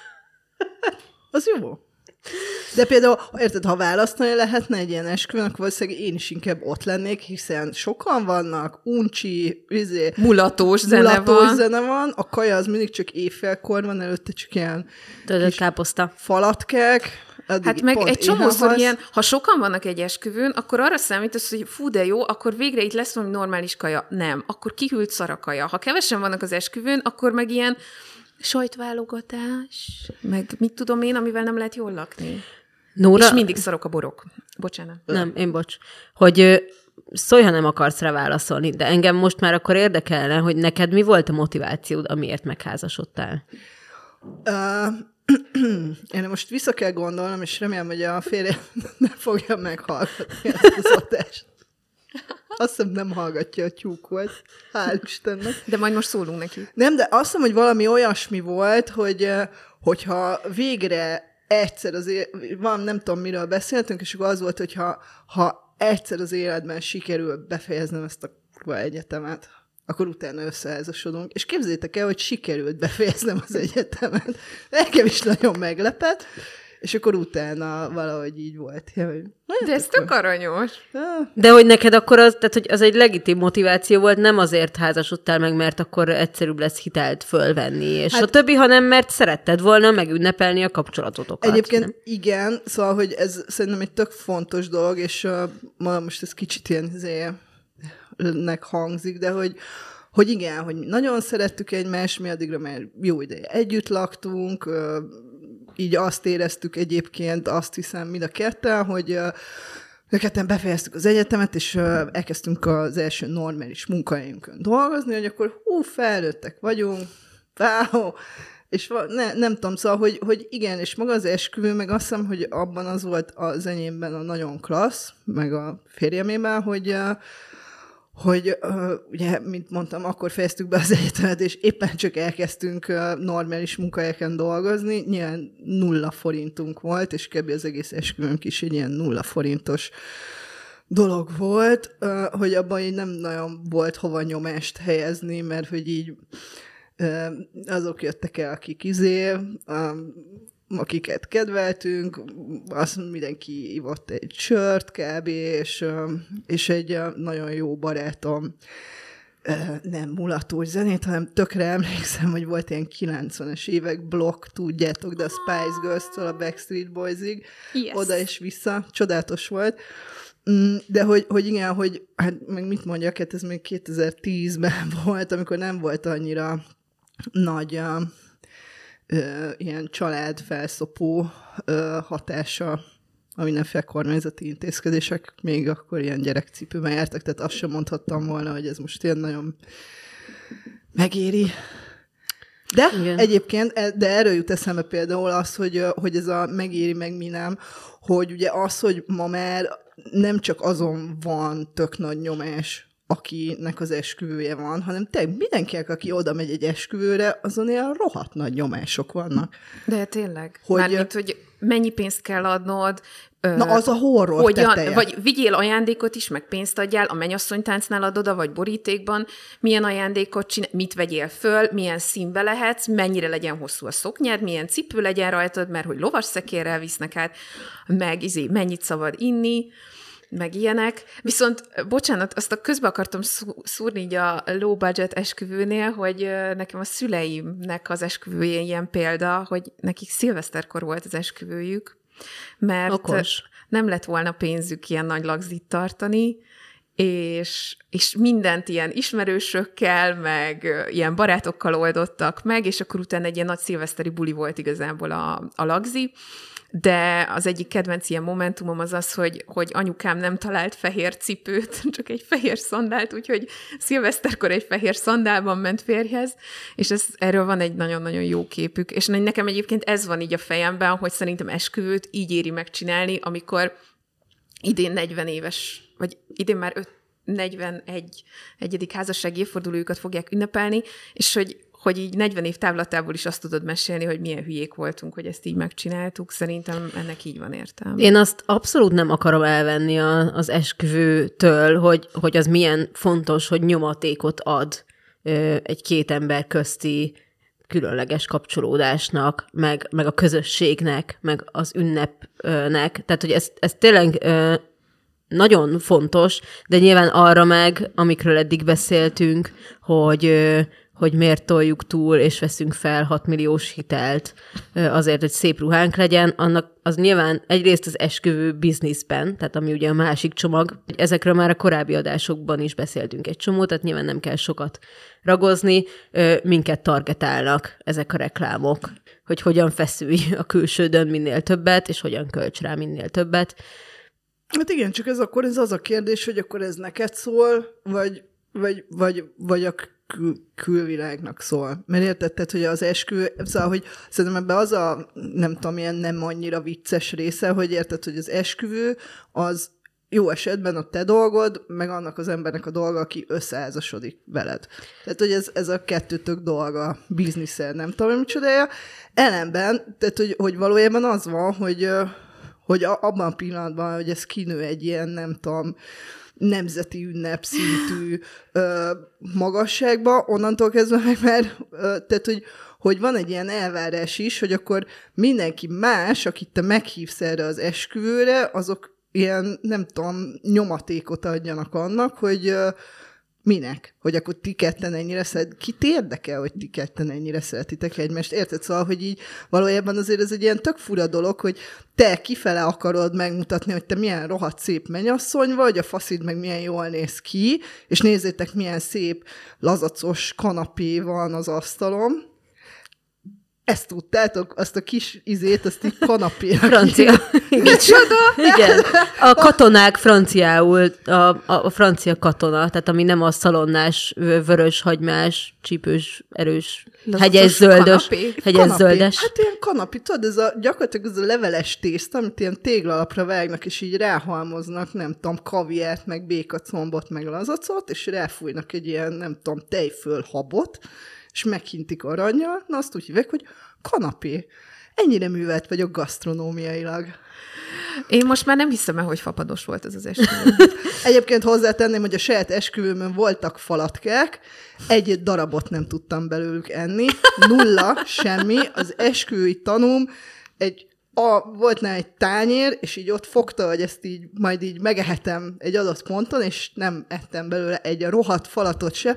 Az jó. De például, érted, ha választani lehetne egy ilyen esküvőn, akkor valószínűleg én is inkább ott lennék, hiszen sokan vannak, uncsi, mulatos zene van, a kaja az mindig csak éjfélkor van, előtte csak ilyen kis káposzta falatkák. Hát meg egy csomószor ilyen, ha sokan vannak egy esküvőn, akkor arra számítasz, hogy fú, de jó, akkor végre itt lesz valami normális kaja. Nem, akkor kihűlt szarakaja. Ha kevesen vannak az esküvőn, akkor meg ilyen sajtválogatás, meg mit tudom én, amivel nem lehet jól lakni. Nóra... És mindig szarok a borok. Bocsánat. Nem, én bocs. Hogy szólj, ha nem akarsz rá válaszolni, de engem most már akkor érdekelne, hogy neked mi volt a motivációd, amiért megházasodtál? Én most vissza kell gondolnom, és remélem, hogy a férjem nem fogja meghallgatni ezt az adást. Azt hiszem, nem hallgatja, a tyúk volt. Hál' Istennek. De majd most szólunk neki. Nem, de azt hiszem, hogy valami olyasmi volt, hogyha végre egyszer van, nem tudom, miről beszéltünk, és akkor az volt, hogyha egyszer az életben sikerül befejeznem ezt a egyetemet, akkor utána összeházasodunk. És képzeljétek el, hogy sikerült befejeznem az egyetemet. Engem is nagyon meglepett, és akkor utána valahogy így volt. De ez tök aranyos. De hogy neked akkor tehát, hogy az egy legitim motiváció volt, nem azért házasodtál meg, mert akkor egyszerűbb lesz hitelt fölvenni, és a többi, hanem mert szeretted volna megünnepelni a kapcsolatotokat. Egyébként nem? igen, szóval, hogy ez szerintem egy tök fontos dolog, és most ez kicsit ilyen nek hangzik, de hogy igen, hogy mi nagyon szerettük egymást, mi addigra már jó ideje együtt laktunk, így azt éreztük egyébként, azt hiszem mind a ketten, hogy ketten befejeztük az egyetemet, és elkezdtünk az első normális munkahelyünkön dolgozni, hogy akkor felnőttek vagyunk, wow, és nem tudom, szóval, hogy igen, és maga az esküvő, meg azt hiszem, hogy abban az volt az enyémben a nagyon klassz, meg a férjemében, hogy ugye, mint mondtam, akkor fejeztük be az egyetemet, és éppen csak elkezdtünk normális munkahelyeken dolgozni, nyilván 0 forintunk volt, és kb. Az egész esküvőnk is egy ilyen 0 forintos dolog volt, hogy abban így nem nagyon volt hova nyomást helyezni, mert hogy így azok jöttek el, akik akiket kedveltünk, azt mindenki ivott egy sört kb. És egy nagyon jó barátom nem mulatós zenét, hanem tökre emlékszem, hogy volt ilyen 90-es évek blokk, tudjátok, de a Spice Girls-től a Backstreet Boys-ig, yes. Oda és vissza, csodálatos volt. De hogy igen, hogy hát meg mit mondjak, hát ez még 2010-ben volt, amikor nem volt annyira nagy ilyen családfelszopó hatása a mindenféle kormányzati intézkedések, még akkor ilyen gyerekcipőben jártak, tehát azt sem mondhattam volna, hogy ez most ilyen nagyon megéri. De igen. Egyébként, de erről jut eszembe például az, hogy ez a megéri, meg mi nem, hogy ugye az, hogy ma már nem csak azon van tök nagy nyomás, akinek az esküvője van, hanem mindenkinek, aki oda megy egy esküvőre, azon ilyen rohadt nagy nyomások vannak. De tényleg. Mármint, hogy mennyi pénzt kell adnod, na, az a horror teteje. Vagy vigyél ajándékot is, meg pénzt adjál, a mennyasszonytáncnál adod, vagy borítékban, milyen ajándékot csinál, mit vegyél föl, milyen színbe lehetsz, mennyire legyen hosszú a szoknyád, milyen cipő legyen rajtad, mert hogy lovasszekérrel visznek át, meg mennyit szabad inni, meg ilyenek. Viszont, bocsánat, azt közbe akartam szúrni így a low budget esküvőnél, hogy nekem a szüleimnek az esküvője ilyen példa, hogy nekik szilveszterkor volt az esküvőjük, mert okos. Nem lett volna pénzük ilyen nagy lagzit tartani, és mindent ilyen ismerősökkel, meg ilyen barátokkal oldottak meg, és akkor utána egy ilyen nagy szilveszteri buli volt igazából a lagzi, de az egyik kedvenc ilyen momentumom az, hogy anyukám nem talált fehér cipőt, csak egy fehér szandált, úgyhogy szilveszterkor egy fehér szandálban ment férjhez, és erről van egy nagyon-nagyon jó képük. És nekem egyébként ez van így a fejemben, hogy szerintem esküvőt így éri megcsinálni, amikor idén 40 éves, vagy idén már 41 házassági évfordulójukat fogják ünnepelni, és hogy így 40 év távlatából is azt tudod mesélni, hogy milyen hülyék voltunk, hogy ezt így megcsináltuk. Szerintem ennek így van értelme. Én azt abszolút nem akarom elvenni az esküvőtől, hogy az milyen fontos, hogy nyomatékot ad egy két ember közti különleges kapcsolódásnak, meg a közösségnek, meg az ünnepnek. Tehát, hogy ez tényleg nagyon fontos, de nyilván arra meg, amikről eddig beszéltünk, hogy hogy miért toljuk túl, és veszünk fel 6 milliós hitelt azért, hogy szép ruhánk legyen, annak az nyilván egyrészt az esküvő bizniszben, tehát ami ugye a másik csomag, ezekről már a korábbi adásokban is beszéltünk egy csomót, tehát nyilván nem kell sokat ragozni, minket targetálnak ezek a reklámok, hogy hogyan feszülj a külsődön minél többet, és hogyan költs rá minél többet. Hát igen, csak ez az a kérdés, hogy akkor ez neked szól, vagy a külvilágnak szól. Mert érted, tehát, hogy az esküvő, szóval, hogy szerintem ebben az a, nem tudom, ilyen nem annyira vicces része, hogy érted, hogy az esküvő az jó esetben a te dolgod, meg annak az embernek a dolga, aki összeházasodik veled. Tehát, hogy ez a kettőtök dolga, bizniszel, nem tudom, mit csodája. Ellenben, tehát, hogy valójában az van, hogy abban a pillanatban, hogy ez kinő egy ilyen, nem tudom, nemzeti ünnep szintű magasságba, onnantól kezdve meg már, tehát, hogy van egy ilyen elvárás is, hogy akkor mindenki más, akit te meghívsz erre az esküvőre, azok ilyen, nem tudom, nyomatékot adjanak annak, hogy minek? Hogy akkor ti ketten ennyire kit érdekel, hogy ti ketten ennyire szeretitek egymást? Érted? Szóval, hogy így valójában azért ez egy ilyen tök fura dolog, hogy te kifele akarod megmutatni, hogy te milyen rohadt szép mennyasszony vagy, a faszid meg milyen jól néz ki, és nézzétek, milyen szép lazacos kanapé van az asztalon. Ezt tudtátok? Azt a kis izét, azt így kanapéra. Francia. Micsoda? Igen. A katonák franciául, a francia katona, tehát ami nem a szalonnás, vörös, hagymás, csípős, erős, hegyes, zöldes. Hegyes, zöldes. Hát ilyen kanapé, tudod, gyakorlatilag ez a leveles tészta, amit ilyen téglalapra vágnak, és így ráhalmoznak, nem tudom, kaviárt, meg békacombot, meg lazacot, és ráfújnak egy ilyen, nem tudom, tejfölhabot, és meghintik arannyal, na azt úgy hívják, hogy kanapé. Ennyire művelt vagyok gasztronómiailag. Én most már nem hiszem el, hogy fapados volt ez az esküvő. Egyébként hozzátenném, hogy a saját esküvőmön voltak falatkák, egy darabot nem tudtam belőlük enni, 0, semmi, az esküvői tanúm volt nála egy tányér, és így ott fogta, hogy ezt így majd így megehetem egy adott ponton, és nem ettem belőle egy rohadt falatot se.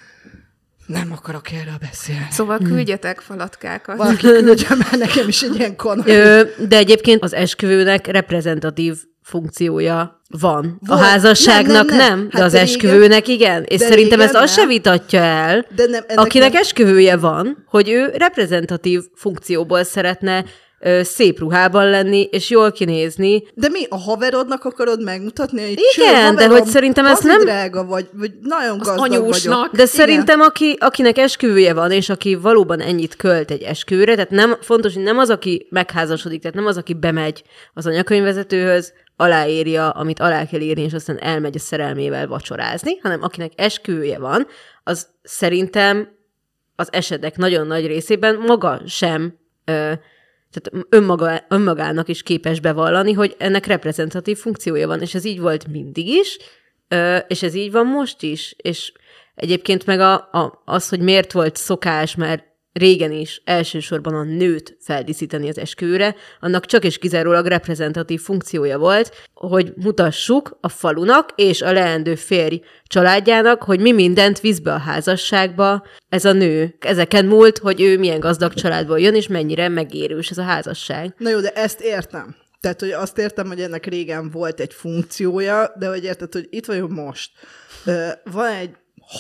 Nem akarok erről beszélni. Szóval küldjetek falatkákat. Valaki küldje már nekem is egy ilyen kanapét. De egyébként az esküvőnek reprezentatív funkciója van. A házasságnak nem, de hát az esküvőnek igen. És szerintem ezt azt se vitatja el, akinek esküvője van, hogy ő reprezentatív funkcióból szeretne szép ruhában lenni, és jól kinézni. De mi? A haverodnak akarod megmutatni? Hogy igen, de hogy szerintem ezt nem... drága vagy nagyon gazdag vagyok. De igen. Szerintem akinek esküvője van, és aki valóban ennyit költ egy esküvőre, tehát nem, fontos, hogy nem az, aki megházasodik, tehát nem az, aki bemegy az anyakönyvvezetőhöz, aláírja, amit alá kell írni, és aztán elmegy a szerelmével vacsorázni, hanem akinek esküvője van, az szerintem az esetek nagyon nagy részében maga sem... tehát önmagának is képes bevallani, hogy ennek reprezentatív funkciója van, és ez így volt mindig is, és ez így van most is, és egyébként meg az, hogy miért volt szokás, mert régen is elsősorban a nőt feldíszíteni az esküvőre, annak csak és kizárólag reprezentatív funkciója volt, hogy mutassuk a falunak és a leendő férj családjának, hogy mi mindent visz be a házasságba ez a nő. Ezeken múlt, hogy ő milyen gazdag családból jön, és mennyire megérős ez a házasság. Na jó, de ezt értem. Tehát, hogy azt értem, hogy ennek régen volt egy funkciója, de hogy érted, hogy itt vagyunk most. Van egy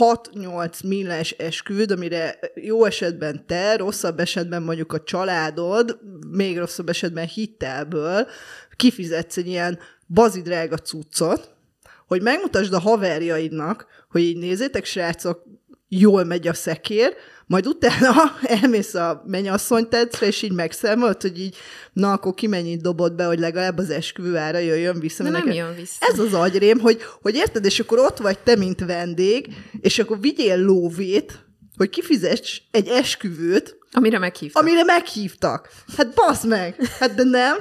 6-8 millás esküvőd, amire jó esetben te, rosszabb esetben mondjuk a családod, még rosszabb esetben hitelből kifizetsz egy ilyen bazidrága cuccot, hogy megmutasd a haverjaidnak, hogy így nézzétek, srácok, jól megy a szekér, majd utána elmész a mennyasszonytetszre, és így megszámolt, hogy így, na, akkor ki mennyit dobott be, hogy legalább az esküvő ára jöjjön vissza. De nem jön vissza. Ez az agyrém, hogy érted, és akkor ott vagy te, mint vendég, és akkor vigyél lóvét, hogy kifizess egy esküvőt, amire meghívtak. Hát bassz meg! Hát de nem.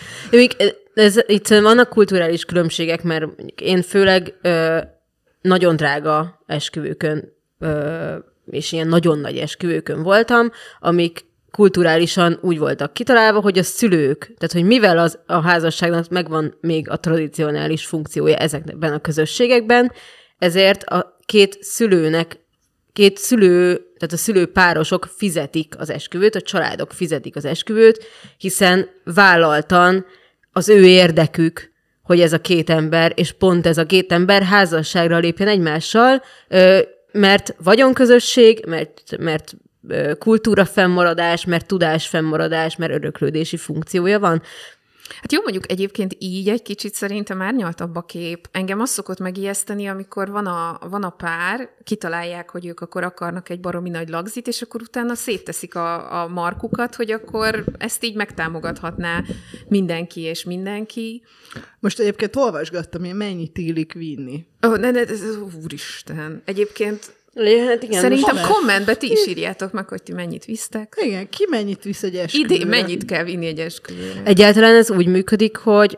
Itt vannak kulturális különbségek, mert én főleg nagyon drága esküvőkön és ilyen nagyon nagy esküvőkön voltam, amik kulturálisan úgy voltak kitalálva, hogy a szülők, tehát hogy mivel a házasságnak megvan még a tradicionális funkciója ezekben a közösségekben, ezért a két szülőnek két szülő, tehát a szülőpárosok fizetik az esküvőt, a családok fizetik az esküvőt, hiszen vállaltan az ő érdekük, hogy ez a két ember, és pont ez a két ember házasságra lépjen egymással, mert vagyonközösség, mert kultúra fennmaradás, mert tudás fennmaradás, mert öröklődési funkciója van. Hát jó, mondjuk egyébként így egy kicsit szerintem árnyaltabb a kép. Engem azt szokott megijeszteni, amikor van a pár, kitalálják, hogy ők akkor akarnak egy baromi nagy lagzit, és akkor utána szétteszik a markukat, hogy akkor ezt így megtámogathatná mindenki és mindenki. Most egyébként olvasgattam, én mennyit illik vinni. Úristen. Egyébként Hát igen, szerintem kommentbe ti is írjátok meg, hogy ti mennyit visztek. Igen, ki mennyit visz egy esküvőre? Idén mennyit kell vinni egy esküvőre? Egyáltalán ez úgy működik, hogy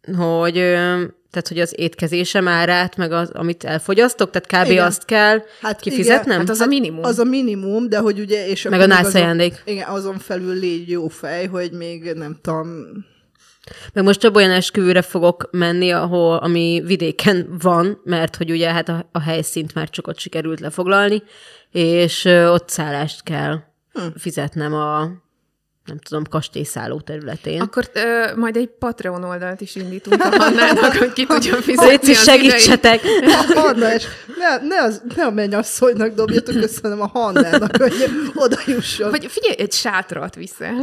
az étkezésem árát, meg az, amit elfogyasztok, tehát kb. Igen. Azt kell kifizetnem? Igen. Hát az a minimum. Az a minimum, de hogy ugye... És meg a nászajandék. Igen, azon felül légy jó fej, hogy még nem tudom... Meg most több olyan esküvőre fogok menni, ami vidéken van, mert hogy ugye hát a helyszínt már csak ott sikerült lefoglalni, és ott szállást kell fizetnem a, nem tudom, kastélyszálló területén. Akkor majd egy Patreon oldalt is indítunk a Hannának, hogy ki tudjon fizetni az segítsetek! Hanna, és ne a mennyasszonynak dobjatok össze, hanem a Hannának, hogy oda jusson. Vagy figyelj, egy sátrat viszel.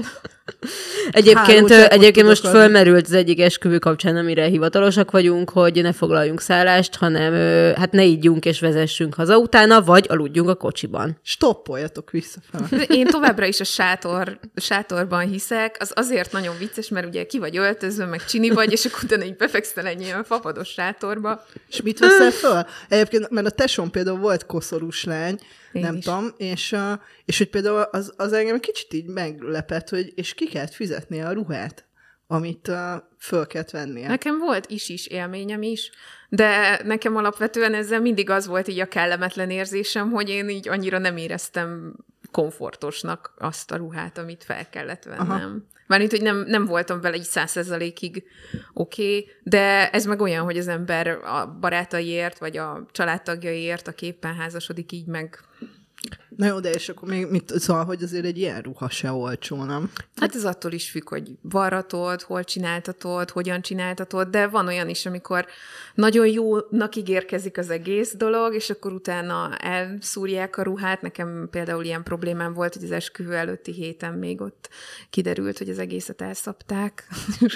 Egyébként most fölmerült az egyik esküvő kapcsán, amire hivatalosak vagyunk, hogy ne foglaljunk szállást, hanem hát ne ígyjunk és vezessünk haza utána, vagy aludjunk a kocsiban. Stoppoljatok vissza fel. Én továbbra is a sátorban hiszek. Az azért nagyon vicces, mert ugye ki vagy öltözve, meg csini vagy, és akkor utána így befekszel egy ilyen fapados sátorba. És mit veszel föl? Egyébként, mert a tesóm például volt koszorús lány, nem tudom, és hogy például az engem kicsit így meglepett, hogy és ki kellett fizetnie a ruhát, amit föl kellett vennie. Nekem volt is élményem is, de nekem alapvetően ezzel mindig az volt így a kellemetlen érzésem, hogy én így annyira nem éreztem komfortosnak azt a ruhát, amit fel kellett vennem. Mármint, hogy nem voltam vele így 100%-ig oké, de ez meg olyan, hogy az ember a barátaiért, vagy a családtagjaiért, aki éppen házasodik, így meg... Na jó, de és akkor még szóval, hogy azért egy ilyen ruha se olcsó, nem? Hát ez attól is függ, hogy varratod, hol csináltatod, hogyan csináltatod, de van olyan is, amikor nagyon jónak ígérkezik az egész dolog, és akkor utána elszúrják a ruhát. Nekem például ilyen problémám volt, hogy az esküvő előtti héten még ott kiderült, hogy az egészet elszapták.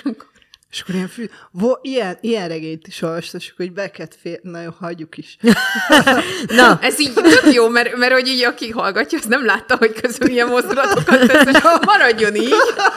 És akkor ilyen regényt is olvastassak, hogy na jó, hagyjuk is. Na. Ez így tök jó, mert hogy így aki hallgatja, az nem látta, hogy közül ilyen mozdulatokat tesz, maradjon így.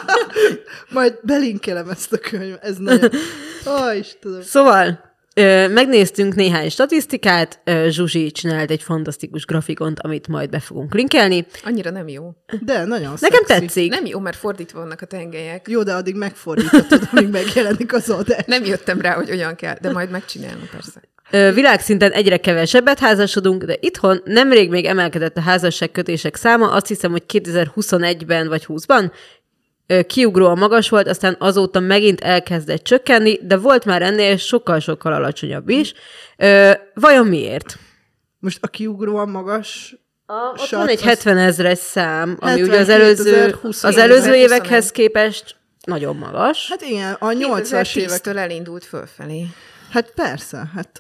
Majd belinkelem ezt a könyv, ez nagyon... Istenem. Szóval, megnéztünk néhány statisztikát, Zsuzsi csinált egy fantasztikus grafikont, amit majd be fogunk linkelni. Annyira nem jó. De nagyon Nekem szexi. tetszik. Nem jó, mert fordítva vannak a tengelyek. Jó, de addig megfordíthatod, amíg megjelenik az adás. Nem jöttem rá, hogy olyan kell, de majd megcsinálom, persze. Világszinten egyre kevesebbet házasodunk, de itthon nemrég még emelkedett a házasságkötések száma, azt hiszem, hogy 2021-ben vagy 20-ban kiugróan magas volt, aztán azóta megint elkezdett csökkenni, de volt már ennél sokkal-sokkal alacsonyabb is. Vajon miért? Most a kiugróan magas... Ott van egy 70 000-es szám, ami ugye az előző évekhez képest nagyon magas. Hát igen, a 80-as évek... 2010-től elindult fölfelé. Hát persze, hát...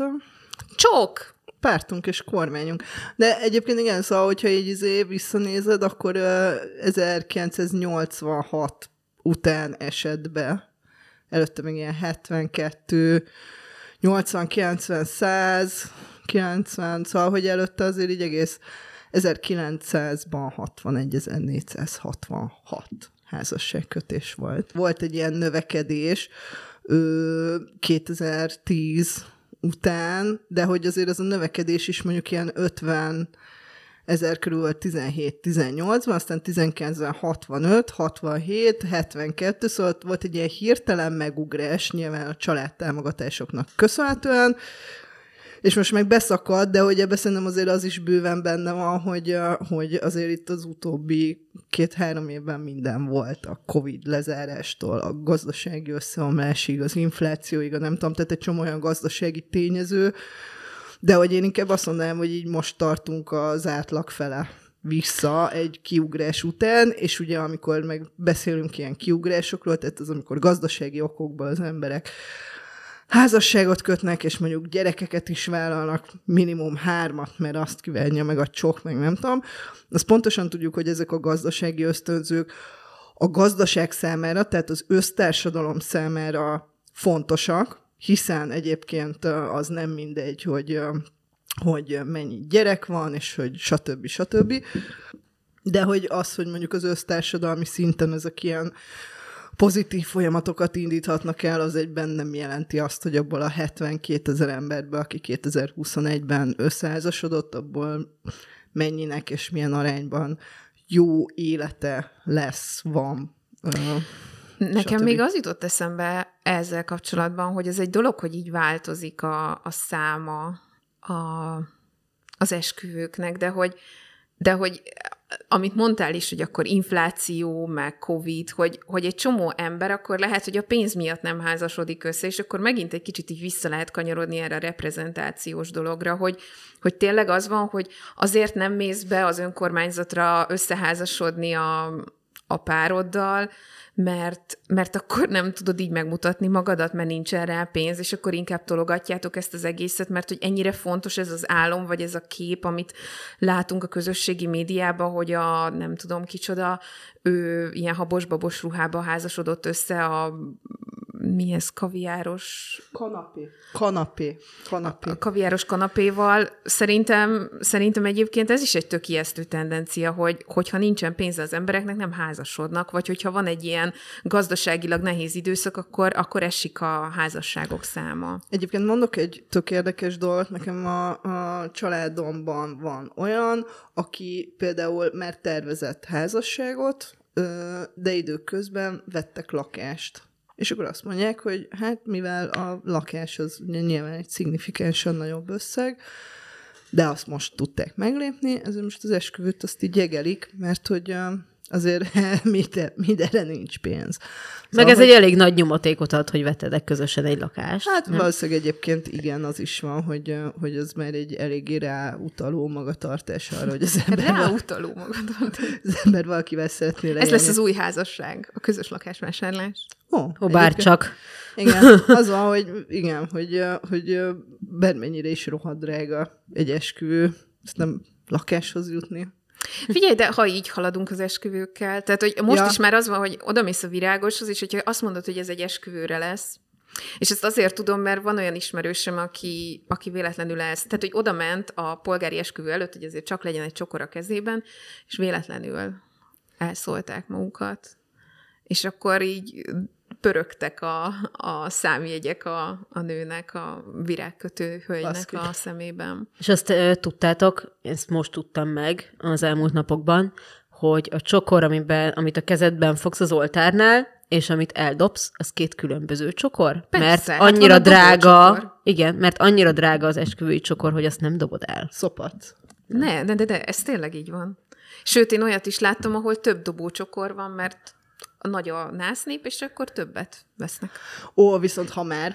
Csók! Pártunk és kormányunk. De egyébként igen, szóval, hogyha így visszanézed, akkor 1986 után esett be. Előtte még ilyen 72, 80, 90, 100, 90, szóval, hogy előtte azért így egész 1900-ban 61.466 házasságkötés volt. Volt egy ilyen növekedés 2010 után, de hogy azért ez a növekedés is mondjuk ilyen 50 000 körül volt 17-18-ban, aztán 19-ben 65, 67, 72, szóval volt egy ilyen hirtelen megugrás, nyilván a családtámogatásoknak köszönhetően, és most meg beszakad, de hogy ebben szerintem azért az is bőven benne van, hogy azért itt az utóbbi 2-3 évben minden volt, a Covid lezárástól, a gazdasági összeomlásig, az inflációig, nem tudom, tehát egy csomó olyan gazdasági tényező, De hogy én inkább azt mondanám, hogy így most tartunk az átlag fele vissza egy kiugrás után, és ugye amikor meg beszélünk ilyen kiugrásokról, tehát az, amikor gazdasági okokból az emberek házasságot kötnek, és mondjuk gyerekeket is vállalnak, minimum 3, mert azt kívánja meg a csok, meg nem tudom, azt pontosan tudjuk, hogy ezek a gazdasági ösztönzők a gazdaság számára, tehát az össztársadalom számára fontosak, hiszen egyébként az nem mindegy, hogy mennyi gyerek van, és hogy stb. De hogy az, hogy mondjuk az össztársadalmi szinten ezek ilyen pozitív folyamatokat indíthatnak el, az egyben nem jelenti azt, hogy abból a 72 000 emberből, aki 2021-ben összeházasodott, abból mennyinek és milyen arányban jó élete lesz, van. Nekem még az jutott eszembe ezzel kapcsolatban, hogy ez egy dolog, hogy így változik a száma az esküvőknek, de hogy amit mondtál is, hogy akkor infláció, meg Covid, hogy egy csomó ember akkor lehet, hogy a pénz miatt nem házasodik össze, és akkor megint egy kicsit így vissza lehet kanyarodni erre a reprezentációs dologra, hogy tényleg az van, hogy azért nem mész be az önkormányzatra összeházasodni a pároddal, mert akkor nem tudod így megmutatni magadat, mert nincsen rá pénz, és akkor inkább tologatjátok ezt az egészet, mert hogy ennyire fontos ez az álom, vagy ez a kép, amit látunk a közösségi médiában, hogy a nem tudom kicsoda, ő ilyen habos-babos ruhába házasodott össze mi ez, kaviáros... Kanapé. A kaviáros kanapéval. Szerintem egyébként ez is egy tök ijesztő tendencia, hogyha nincsen pénze az embereknek, nem házasodnak, vagy hogyha van egy ilyen gazdaságilag nehéz időszak, akkor esik a házasságok száma. Egyébként mondok egy tök érdekes dolgot, nekem a családomban van olyan, aki például már tervezett házasságot, de időközben vettek lakást. És akkor azt mondják, hogy hát mivel a lakás az nyilván egy szignifikánsan nagyobb összeg, de azt most tudták meglépni, ezért most az esküvőt azt így jegelik, mert hogy azért mindenre nincs pénz. Meg ez egy elég nagy nyomatékot ad, hogy vetedek közösen egy lakást. Hát nem? Valószínűleg egyébként igen, az is van, hogy az már egy eléggé ráutaló magatartás arra, hogy az ember... Ráutaló magatartás. Az ember valakivel szeretné legyen. Ez lesz az új házasság, a közös lakásvásárlás. Bárcsak. Igen, az van, hogy igen, hogy bármennyire is rohadt drága egy esküvő, ezt nem lakáshoz jutni. Figyelj, de ha így haladunk az esküvőkkel, tehát hogy most is már az van, hogy odamész a virágoshoz, és hogyha azt mondod, hogy ez egy esküvőre lesz, és ezt azért tudom, mert van olyan ismerősöm, aki véletlenül tehát hogy oda ment a polgári esküvő előtt, hogy azért csak legyen egy csokor a kezében, és véletlenül elszólták magukat. És akkor így pörögtek a számjegyek a nőnek, a virágkötő hölgynek a szemében. És azt tudtátok, ezt most tudtam meg az elmúlt napokban, hogy a csokor, amit a kezedben fogsz az oltárnál, és amit eldobsz, az 2 különböző csokor. Persze, mert annyira drága, igen, mert annyira drága az esküvői csokor, hogy azt nem dobod el. Szopat. De ez tényleg így van. Sőt, én olyat is láttam, ahol több dobócsokor van, mert nagy a násznép, és akkor többet vesznek. Viszont ha már.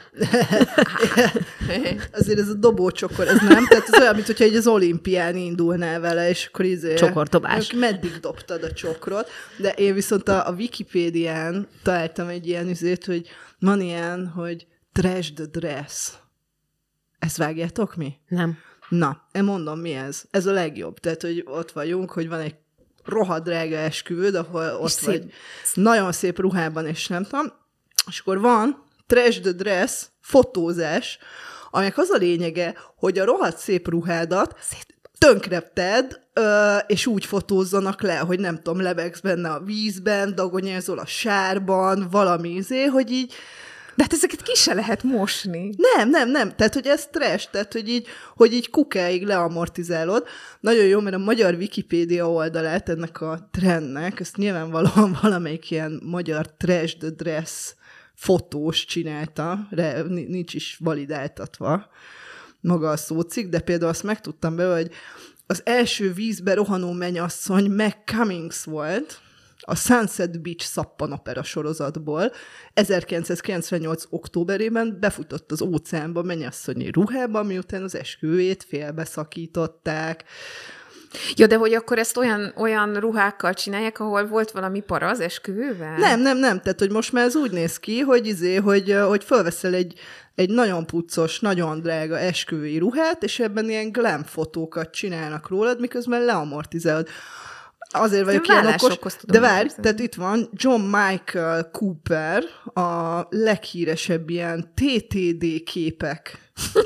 Azért ez a dobócsokor, ez nem? Tehát ez olyan, mint hogyha az olimpián indulnál vele, és akkor csokordobás. Meddig dobtad a csokrot. De én viszont a Wikipédián találtam egy ilyen üzét, hogy van ilyen, hogy trash the dress. Ezt vágjátok mi? Nem. Na, én mondom, mi ez? Ez a legjobb. Tehát, hogy ott vagyunk, hogy van egy rohadt drága esküvőd, ahol ott vagy nagyon szép ruhában, és nem tudom. És akkor van trash the dress, fotózás, aminek az a lényege, hogy a rohadt szép ruhádat tönkreted, és úgy fotózzanak le, hogy nem tudom, lebegsz benne a vízben, dagonyázol a sárban, valami hogy így. De hát ezeket ki se lehet mosni. Nem. Tehát, hogy ez trash, tehát, hogy így kukáig leamortizálod. Nagyon jó, mert a magyar Wikipédia oldalát ennek a trendnek, ezt nyilvánvalóan valamelyik ilyen magyar trash the dress fotós csinálta, de nincs is validáltatva maga a szócikk, de például azt megtudtam be, hogy az első vízbe rohanó mennyasszony Meg Cummings volt, a Sunset Beach szappanopera sorozatból 1998. októberében befutott az óceánba mennyasszonyi ruhában, miután az esküvőjét félbeszakították. Ja, de hogy akkor ezt olyan ruhákkal csinálják, ahol volt valami para az esküvővel? Nem. Tehát, hogy most már ez úgy néz ki, hogy fölveszel egy nagyon puccos, nagyon drága esküvői ruhát, és ebben ilyen glam fotókat csinálnak rólad, miközben leamortizálod. Azért vagyok ilyen okos. De várj, tehát itt van John Michael Cooper, a leghíresebb ilyen TTD képek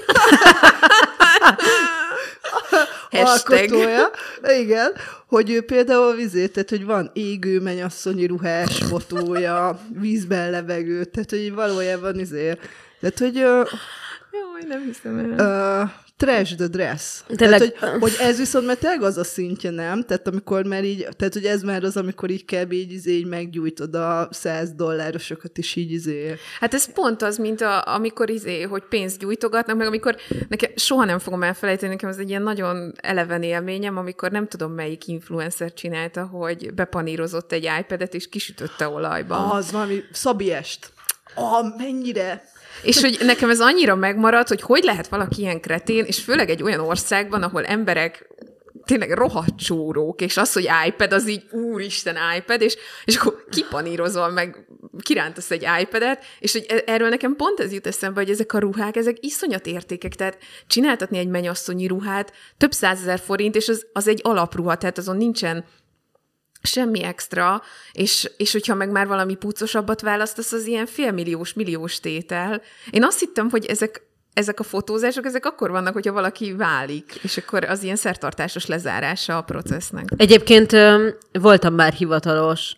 alkotója. Igen, hogy ő például tehát, hogy van égő mennyasszonyi ruhás fotója, vízben levegő, tehát, hogy valójában tehát, hogy Jaj, nem hiszem el. Trash the dress. Tehát, hogy ez viszont már tényleg az a szintje, nem? Tehát amikor már így, tehát hogy ez már az, amikor így kb. Így meggyújtod a $100 is így Hát ez pont az, mint amikor hogy pénzt gyújtogatnak, meg amikor nekem soha nem fogom elfelejteni, nekem ez egy ilyen nagyon eleven élményem, amikor nem tudom melyik influencer csinálta, hogy bepanírozott egy iPad-et és kisütötte olajban. Az valami Szabiest. Mennyire... És hogy nekem ez annyira megmaradt, hogy lehet valaki ilyen kretén, és főleg egy olyan országban, ahol emberek tényleg rohadt csórók, és az, hogy iPad, az így úristen iPad, és akkor kipanírozol, meg kirántasz egy iPad-et, és hogy erről nekem pont ez jut eszembe, hogy ezek a ruhák, ezek iszonyat értékek, tehát csináltatni egy mennyasszonyi ruhát több 100 000 forint, és az egy alapruha, tehát azon nincsen semmi extra, és hogyha meg már valami puccosabbat választasz, az ilyen milliós tétel. Én azt hittem, hogy ezek a fotózások, ezek akkor vannak, hogyha valaki válik, és akkor az ilyen szertartásos lezárása a processznek. Egyébként voltam már hivatalos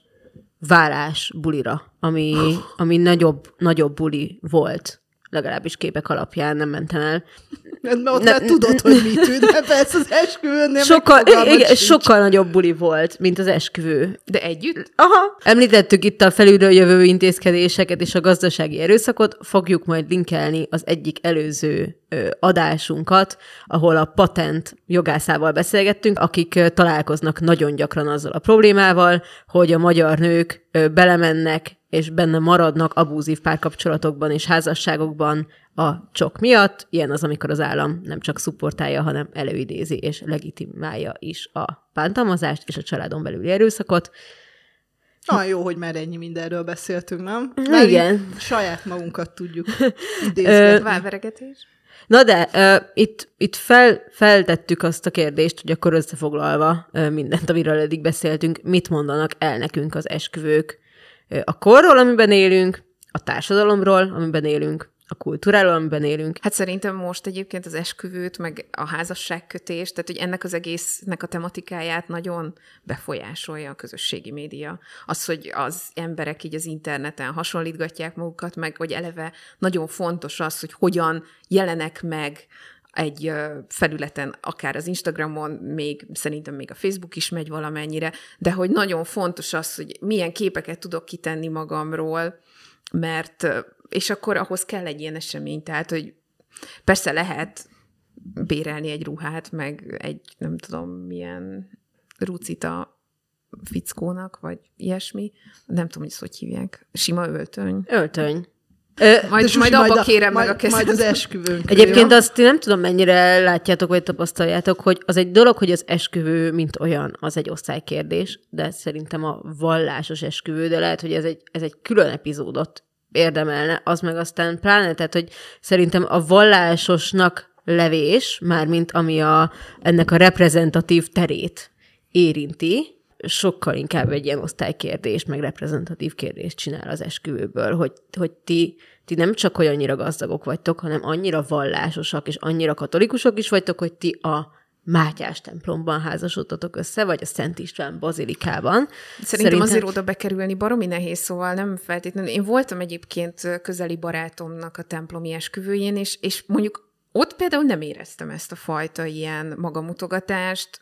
válás bulira, ami nagyobb buli volt. Legalábbis képek alapján nem mentem el. Ott tudod, hogy mit ünnepelsz az esküvőnél. Sokkal nagyobb buli volt, mint az esküvő. De együtt? Aha. Említettük itt a felülről jövő intézkedéseket és a gazdasági erőszakot. Fogjuk majd linkelni az egyik előző adásunkat, ahol a patent jogászával beszélgettünk, akik találkoznak nagyon gyakran azzal a problémával, hogy a magyar nők belemennek és benne maradnak abúzív párkapcsolatokban és házasságokban a csok miatt. Ilyen az, amikor az állam nem csak szupportálja, hanem előidézi és legitimálja is a bántalmazást és a családon belüli erőszakot. Jó, hogy már ennyi mindenről beszéltünk, nem? Igen. Saját magunkat tudjuk idézgetni. Válveregetés. Na de itt feltettük azt a kérdést, hogy akkor összefoglalva mindent, amiről eddig beszéltünk, mit mondanak el nekünk az esküvők a korról, amiben élünk, a társadalomról, amiben élünk, a kultúráról, amiben élünk. Hát szerintem most egyébként az esküvőt, meg a házasságkötést, tehát hogy ennek az egésznek a tematikáját nagyon befolyásolja a közösségi média. Az, hogy az emberek így az interneten hasonlítgatják magukat, meg hogy eleve nagyon fontos az, hogy hogyan jelenek meg egy felületen, akár az Instagramon, szerintem még a Facebook is megy valamennyire, de hogy nagyon fontos az, hogy milyen képeket tudok kitenni magamról, mert, és akkor ahhoz kell egy ilyen esemény, tehát, hogy persze lehet bérelni egy ruhát, meg egy, nem tudom, milyen rucita fickónak, vagy ilyesmi, nem tudom, hogy ezt hogy hívják, sima öltöny. Öltöny. Majd abba kérem meg a kezemet. Majd az esküvőnk. Egyébként azt nem tudom, mennyire látjátok, vagy tapasztaljátok, hogy az egy dolog, hogy az esküvő, mint olyan, az egy osztálykérdés, de szerintem a vallásos esküvő, de lehet, hogy ez egy külön epizódot érdemelne, az meg aztán pláne, tehát, hogy szerintem a vallásosnak levés, mármint ami ennek a reprezentatív terét érinti, sokkal inkább egy ilyen osztálykérdést, meg reprezentatív kérdést csinál az esküvőből, hogy ti nem csak hogy annyira gazdagok vagytok, hanem annyira vallásosak, és annyira katolikusok is vagytok, hogy ti a Mátyás templomban házasodtatok össze, vagy a Szent István bazilikában. Szerintem azért oda bekerülni baromi nehéz, szóval nem feltétlenül. Én voltam egyébként közeli barátomnak a templomi esküvőjén, és mondjuk ott például nem éreztem ezt a fajta ilyen magamutogatást,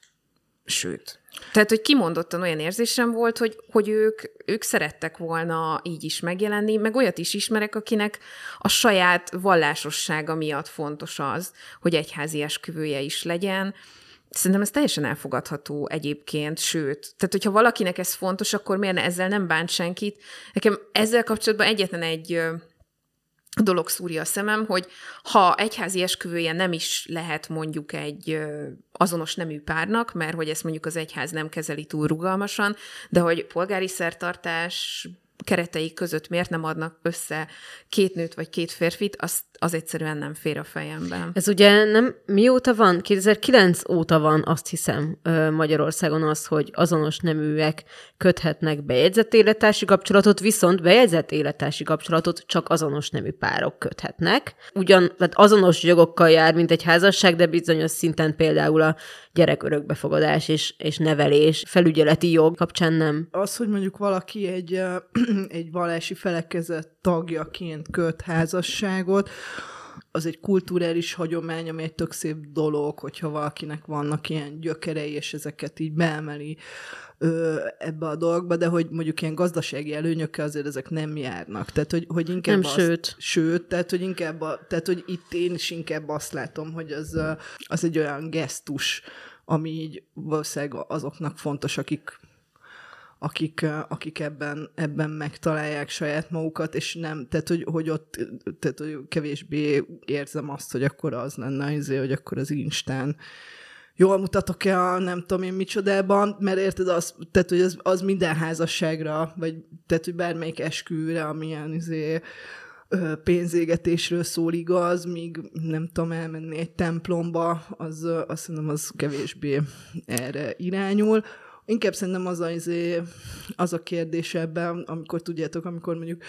sőt. Tehát, hogy kimondottan olyan érzésem volt, hogy ők szerettek volna így is megjelenni, meg olyat is ismerek, akinek a saját vallásossága miatt fontos az, hogy egyházi esküvője is legyen, Szerintem ez teljesen elfogadható egyébként, sőt, tehát hogyha valakinek ez fontos, akkor miért ezzel nem bánt senkit? Nekem ezzel kapcsolatban egyetlen egy dolog szúrja a szemem, hogy ha egyházi esküvője nem is lehet mondjuk egy azonos nemű párnak, mert hogy ezt mondjuk az egyház nem kezeli túl rugalmasan, de hogy polgári szertartás keretei között miért nem adnak össze 2 nőt vagy 2 férfit, az egyszerűen nem fér a fejemben. Ez ugye nem mióta van? 2009 óta van, azt hiszem, Magyarországon az, hogy azonos neműek köthetnek bejegyzett élettársi kapcsolatot, viszont bejegyzett élettársi kapcsolatot csak azonos nemű párok köthetnek. Tehát azonos jogokkal jár, mint egy házasság, de bizonyos szinten például a gyerek örökbefogadás és nevelés, felügyeleti jog kapcsán nem. Az, hogy mondjuk valaki egy vallási felekezet tagjaként köt házasságot, az egy kulturális hagyomány, ami egy tök szép dolog, hogyha valakinek vannak ilyen gyökerei, és ezeket így beemeli ebbe a dologba, de hogy mondjuk ilyen gazdasági előnyökkel azért ezek nem járnak. Tehát, hogy inkább nem, sőt, tehát, hogy tehát, hogy itt én is inkább azt látom, hogy az egy olyan gesztus, ami így valószínűleg azoknak fontos, akik ebben megtalálják saját magukat, és nem, tehát hogy kevésbé érzem azt, hogy akkor az lenne, hogy akkor az Instán jól mutatok-e a nem tudom én micsodában, mert érted, tehát hogy az minden házasságra, vagy tehát, hogy bármelyik esküvőre, amilyen pénzégetésről szól igaz, míg nem tudom elmenni egy templomba, azt szerintem az kevésbé erre irányul. Inkább szerintem az a kérdés ebben, amikor mondjuk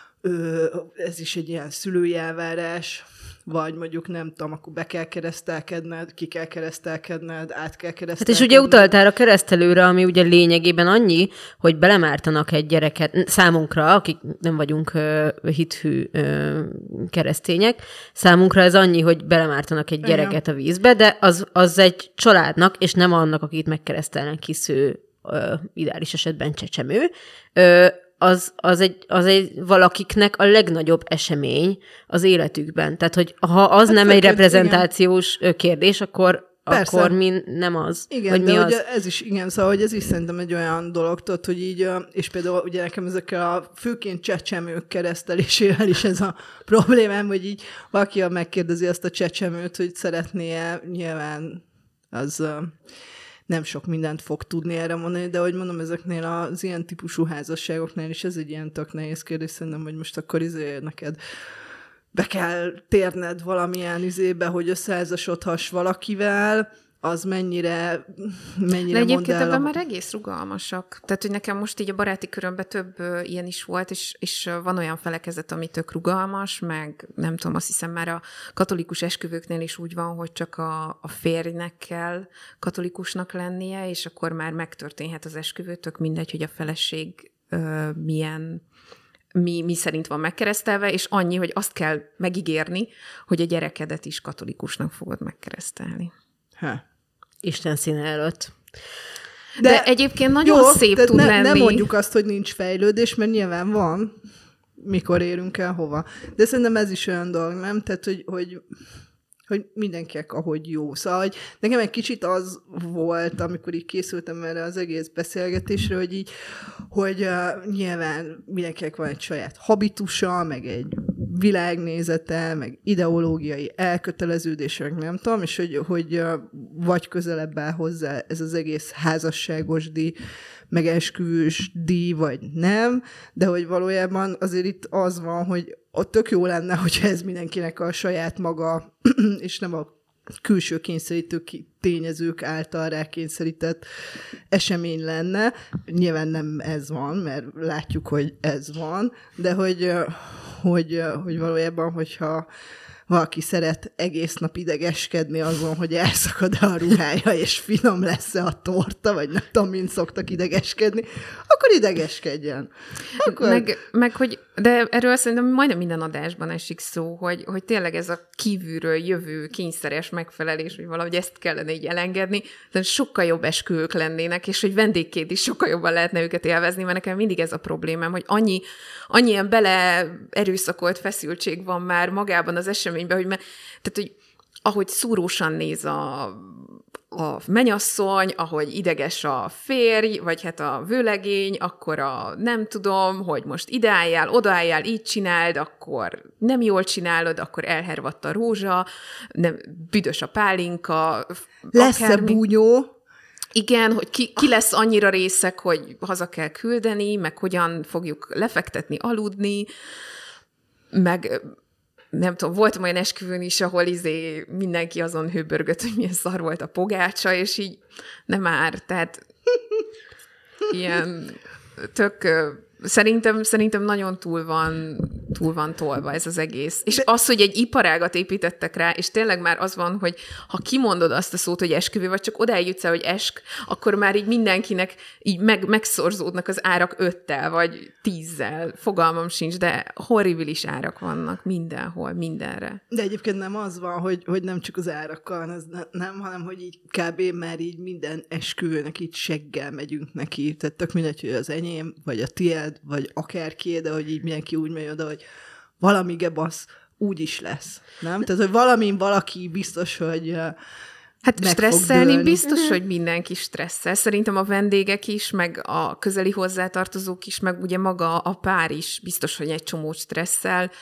ez is egy ilyen szülői elvárás, vagy mondjuk nem tudom, akkor be kell keresztelkedned, ki kell keresztelkedned, át kell keresztelkedned. Hát és ugye utaltál a keresztelőre, ami ugye lényegében annyi, hogy belemártanak egy gyereket, számunkra, akik nem vagyunk hithű keresztények, számunkra ez annyi, hogy belemártanak egy gyereket a vízbe, de az egy családnak, és nem annak, akit megkeresztelnek, hisz ő ideális esetben csecsemő, az egy valakiknek a legnagyobb esemény az életükben. Tehát, hogy ha az nem egy reprezentációs kérdés, akkor nem az. Igen, hogy de mi hogy az? ez is, igen, szóval hogy ez is szerintem egy olyan dolog, tudod, hogy így, és például ugye nekem ezekkel a főként csecsemők keresztelésével is ez a problémám, hogy így valaki megkérdezi azt a csecsemőt, hogy szeretné-e, nyilván az nem sok mindent fog tudni erre mondani, de hogy mondom, ezeknél az ilyen típusú házasságoknál is ez egy ilyen tök nehéz kérdés, szerintem, hogy most akkor neked be kell térned valamilyen hogy összeházasodhass valakivel, az mennyire de egyébként ebben már egész rugalmasak. Tehát, hogy nekem most így a baráti körömben több ilyen is volt, és van olyan felekezet, ami tök rugalmas, meg nem tudom, azt hiszem már a katolikus esküvőknél is úgy van, hogy csak a férjnek kell katolikusnak lennie, és akkor már megtörténhet az esküvő, tök mindegy, hogy a feleség mi szerint van megkeresztelve, és annyi, hogy azt kell megígérni, hogy a gyerekedet is katolikusnak fogod megkeresztelni. Isten színe előtt. De egyébként nagyon szép tud lenni. Nem mondjuk azt, hogy nincs fejlődés, mert nyilván van, mikor érünk el hova. De szerintem ez is olyan dolog, nem? Tehát, hogy mindenkinek ahogy jó. Szóval, hogy nekem egy kicsit az volt, amikor így készültem erre az egész beszélgetésre, hogy nyilván mindenkinek van egy saját habitusa, meg egy világnézete, meg ideológiai elköteleződése, meg nem tudom, és hogy vagy közelebb áll hozzá ez az egész házasságos díj, meg esküvős díj, vagy nem, de hogy valójában azért itt az van, hogy ott tök jó lenne, hogyha ez mindenkinek a saját maga, és nem a külső kényszerítő tényezők által rákényszerített esemény lenne. Nyilván nem ez van, mert látjuk, hogy ez van, de hogy valójában, hogyha valaki szeret egész nap idegeskedni azon, hogy elszakad a ruhája, és finom lesz-e a torta, vagy nem tudom, mint szoktak idegeskedni, akkor idegeskedjen. Akkor... Meg hogy, de erről szerintem majdnem minden adásban esik szó, hogy tényleg ez a kívülről jövő kényszeres megfelelés, hogy valahogy ezt kellene így elengedni, de sokkal jobb esküvők lennének, és hogy vendégként is sokkal jobban lehetne őket élvezni, mert nekem mindig ez a problémám, hogy annyi ilyen beleerőszakolt feszültség van már magában az eseményben, tehát, hogy ahogy szúrósan néz a a mennyasszony, ahogy ideges a férj, vagy hát a vőlegény, akkor nem tudom, hogy most ideálljál, odaálljál, így csináld, akkor nem jól csinálod, akkor elhervadt a rózsa, nem, büdös a pálinka. Lesz-e búnyó? Igen, hogy ki lesz annyira részeg, hogy haza kell küldeni, meg hogyan fogjuk lefektetni, aludni, meg nem tudom, voltam olyan esküvőn is, ahol mindenki azon hőbörgött, hogy milyen szar volt a pogácsa, és így nem már, tehát ilyen tök... Szerintem nagyon túl van tolva ez az egész. És az, hogy egy iparágat építettek rá, és tényleg már az van, hogy ha kimondod azt a szót, hogy esküvő, vagy csak odáig jutsz el, hogy esk, akkor már így mindenkinek így megszorzódnak az árak 5-tel, vagy 10-zel. Fogalmam sincs, de horribilis árak vannak mindenhol, mindenre. De egyébként nem az van, hogy nem csak az árakkal, nem, hanem hogy így kb. Már így minden esküvőnek így seggel megyünk neki. Tehát tök mindegy, hogy az enyém, vagy a tiéd, vagy akárki, de hogy így mindenki úgy megy oda, hogy valami gebasz úgy is lesz. Nem? Tehát, hogy valaki biztos, hogy hát stresszelni biztos, hogy mindenki stresszel. Szerintem a vendégek is, meg a közeli hozzátartozók is, meg ugye maga a pár is biztos, hogy egy csomó stresszel,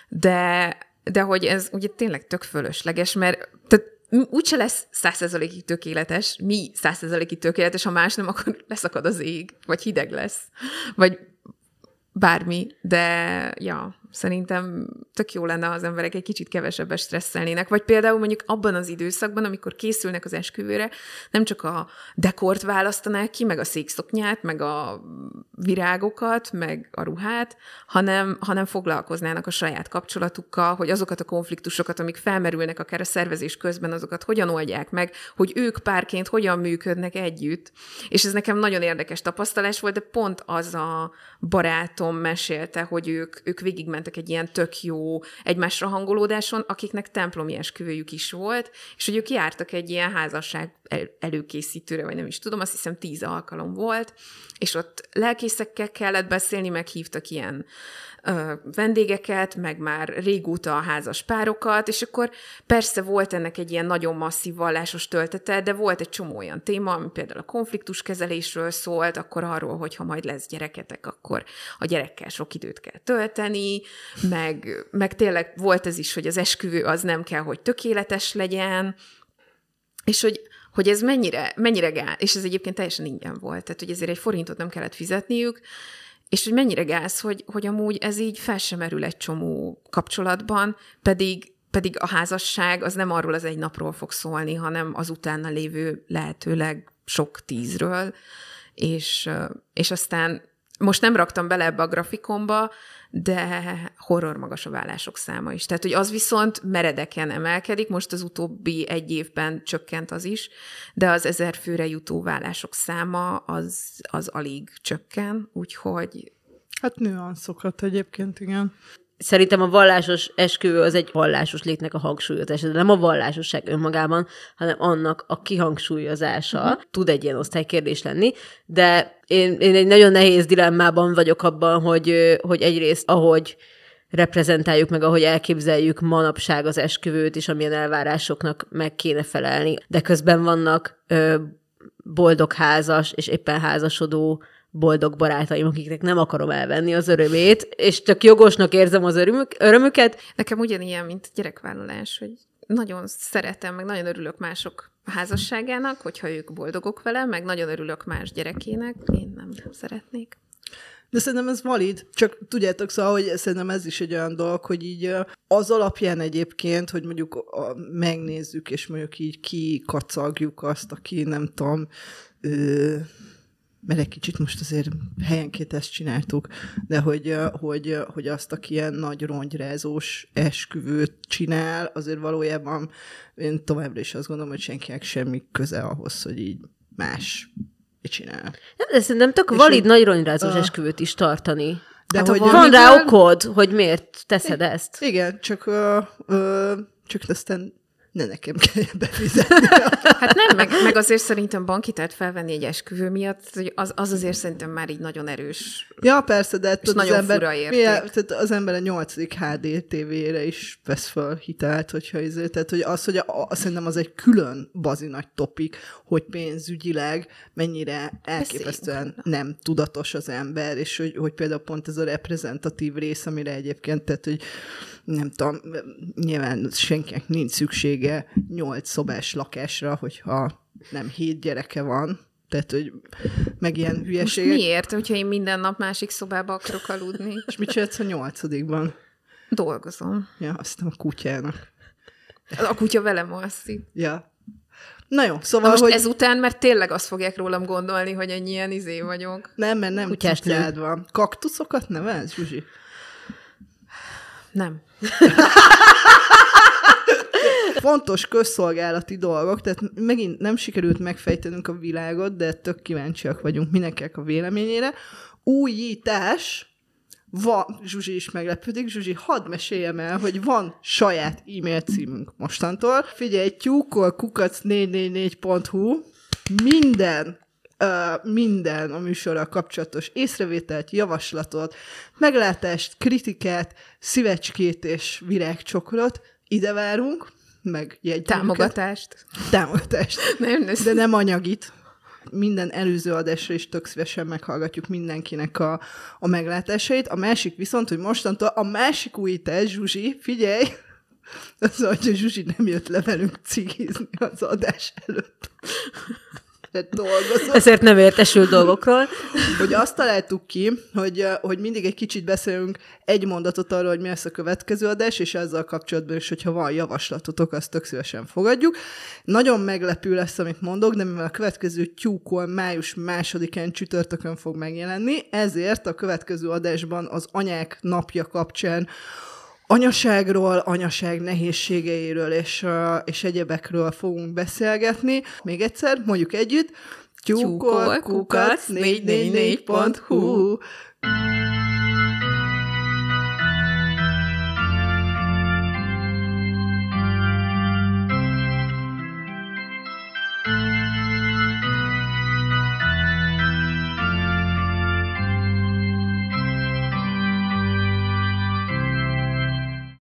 de hogy ez ugye tényleg tök fölösleges, mert tehát úgyse lesz 100%-ig tökéletes, mi 100%-ig tökéletes, ha más nem, akkor leszakad az ég, vagy hideg lesz, vagy bármi, de ja, szerintem tök jó lenne, ha az emberek egy kicsit kevesebbet stresszelnének, vagy például mondjuk abban az időszakban, amikor készülnek az esküvőre, nem csak a dekort választanák ki, meg a székszoknyát, meg a virágokat, meg a ruhát, hanem foglalkoznának a saját kapcsolatukkal, hogy azokat a konfliktusokat, amik felmerülnek akár a szervezés közben, azokat hogyan oldják meg, hogy ők párként hogyan működnek együtt. És ez nekem nagyon érdekes tapasztalás volt, de pont az a barátom mesélte, hogy ők végigmentek egy ilyen tök jó egymásra hangolódáson, akiknek templomi esküvőjük is volt, és hogy ők jártak egy ilyen házasság előkészítőre, vagy nem is tudom, azt hiszem 10 alkalom volt, és ott lelkészekkel kellett beszélni, meghívtak ilyen vendégeket, meg már régóta a házas párokat, és akkor persze volt ennek egy ilyen nagyon masszív vallásos töltete, de volt egy csomó olyan téma, ami például a konfliktuskezelésről szólt, akkor arról, hogy ha majd lesz gyereketek, akkor a gyerekkel sok időt kell tölteni, meg tényleg volt ez is, hogy az esküvő az nem kell, hogy tökéletes legyen, és hogy ez mennyire gáz, és ez egyébként teljesen ingyen volt, tehát hogy ezért egy forintot nem kellett fizetniük, és hogy mennyire gáz, hogy amúgy ez így fel sem merül egy csomó kapcsolatban, pedig a házasság az nem arról az egy napról fog szólni, hanem az utána lévő lehetőleg sok 10-ről, és aztán most nem raktam bele ebbe a grafikonba, de horror magas a vállások száma is. Tehát, hogy az viszont meredeken emelkedik, most az utóbbi 1 évben csökkent az is, de az 1000 főre jutó vállások száma az alig csökken, úgyhogy... Hát nüanszokat egyébként, igen. Szerintem a vallásos esküvő az egy vallásos létnek a hangsúlyozása, de nem a vallásosság önmagában, hanem annak a kihangsúlyozása. Tud egy ilyen osztálykérdés lenni, de én egy nagyon nehéz dilemmában vagyok abban, hogy egyrészt ahogy reprezentáljuk meg, ahogy elképzeljük manapság az esküvőt, és amilyen elvárásoknak meg kéne felelni, de közben vannak boldog házas és éppen házasodó boldog barátaim, akiknek nem akarom elvenni az örömét, és csak jogosnak érzem az örömüket. Nekem ugyanilyen, mint gyerekvállalás, hogy nagyon szeretem, meg nagyon örülök mások házasságának, hogyha ők boldogok vele, meg nagyon örülök más gyerekének, én nem szeretnék. De szerintem ez valid, csak tudjátok, szóval, hogy szerintem ez is egy olyan dolog, hogy így az alapján egyébként, hogy mondjuk megnézzük, és mondjuk így kikacagjuk azt, aki nem tudom, mert egy kicsit most azért helyenként ezt csináltuk, de hogy azt, aki ilyen nagy rongyrázós esküvőt csinál, azért valójában én továbbra is azt gondolom, hogy senkinek semmi köze ahhoz, hogy így más csinál. Nem, de szerintem tök valid nagy rongyrázós esküvőt is tartani. De hát hogy van rá okod, hogy miért teszed ezt. Igen, csak aztán ne nekem kell befizetni. Hát nem, meg azért szerintem bankitelt felvenni egy esküvő miatt, hogy az azért szerintem már így nagyon erős. Ja, persze, de nagyon az ember, fura érték. tehát az ember a 8. HD TV-re is vesz fel hitelt, hogyha tehát hogy szerintem az egy külön bazi nagy topik, hogy pénzügyileg mennyire elképesztően nem tudatos az ember, és hogy például pont ez a reprezentatív rész, amire egyébként, tehát hogy nem tudom, nyilván senkinek nincs szüksége 8 szobás lakásra, hogyha nem 7 gyereke van, tehát, hogy meg ilyen hülyeségek. Most miért, hogyha én minden nap másik szobába akarok aludni? És mit csinálsz a 8-ban? Dolgozom. Ja, azt hiszem a kutyának. A kutya velem alszik. Ja. Na jó, szóval, most hogy... ezután, mert tényleg azt fogják rólam gondolni, hogy ennyi ilyen vagyok. Nem, mert nem kutyád van. Kaktuszokat nevelsz, Zsuzsi? Nem. Fontos közszolgálati dolgok, tehát megint nem sikerült megfejtenünk a világot, de tök kíváncsiak vagyunk mindenkinek a véleményére. Újítás, Zsuzsi is meglepődik. Zsuzsi, hadd meséljem el, hogy van saját e-mail címünk mostantól. Figyelj, tyúkol@444.hu, minden a műsorral kapcsolatos észrevételt, javaslatot, meglátást, kritikát, szívecskét és virágcsokrot ide várunk, meg Támogatást. De nem anyagit. Minden előző adásra is tök szívesen meghallgatjuk mindenkinek a meglátásait. A másik viszont, hogy mostantól a másik újítás, Zsuzsi, figyelj, az, hogy a Zsuzsi nem jött le velünk cigizni az adás előtt. Ezért nem értesült dolgokról. Hogy azt találtuk ki, hogy mindig egy kicsit beszélünk egy mondatot arról, hogy mi lesz a következő adás, és ezzel kapcsolatban is, hogyha van javaslatotok, azt tök szívesen fogadjuk. Nagyon meglepő lesz, amit mondok, de mivel a következő tyúkol május 2-án csütörtökön fog megjelenni, ezért a következő adásban az anyák napja kapcsán anyaságról, anyaság nehézségeiről és egyebekről fogunk beszélgetni. Még egyszer, mondjuk együtt, tyúkol@444.hu.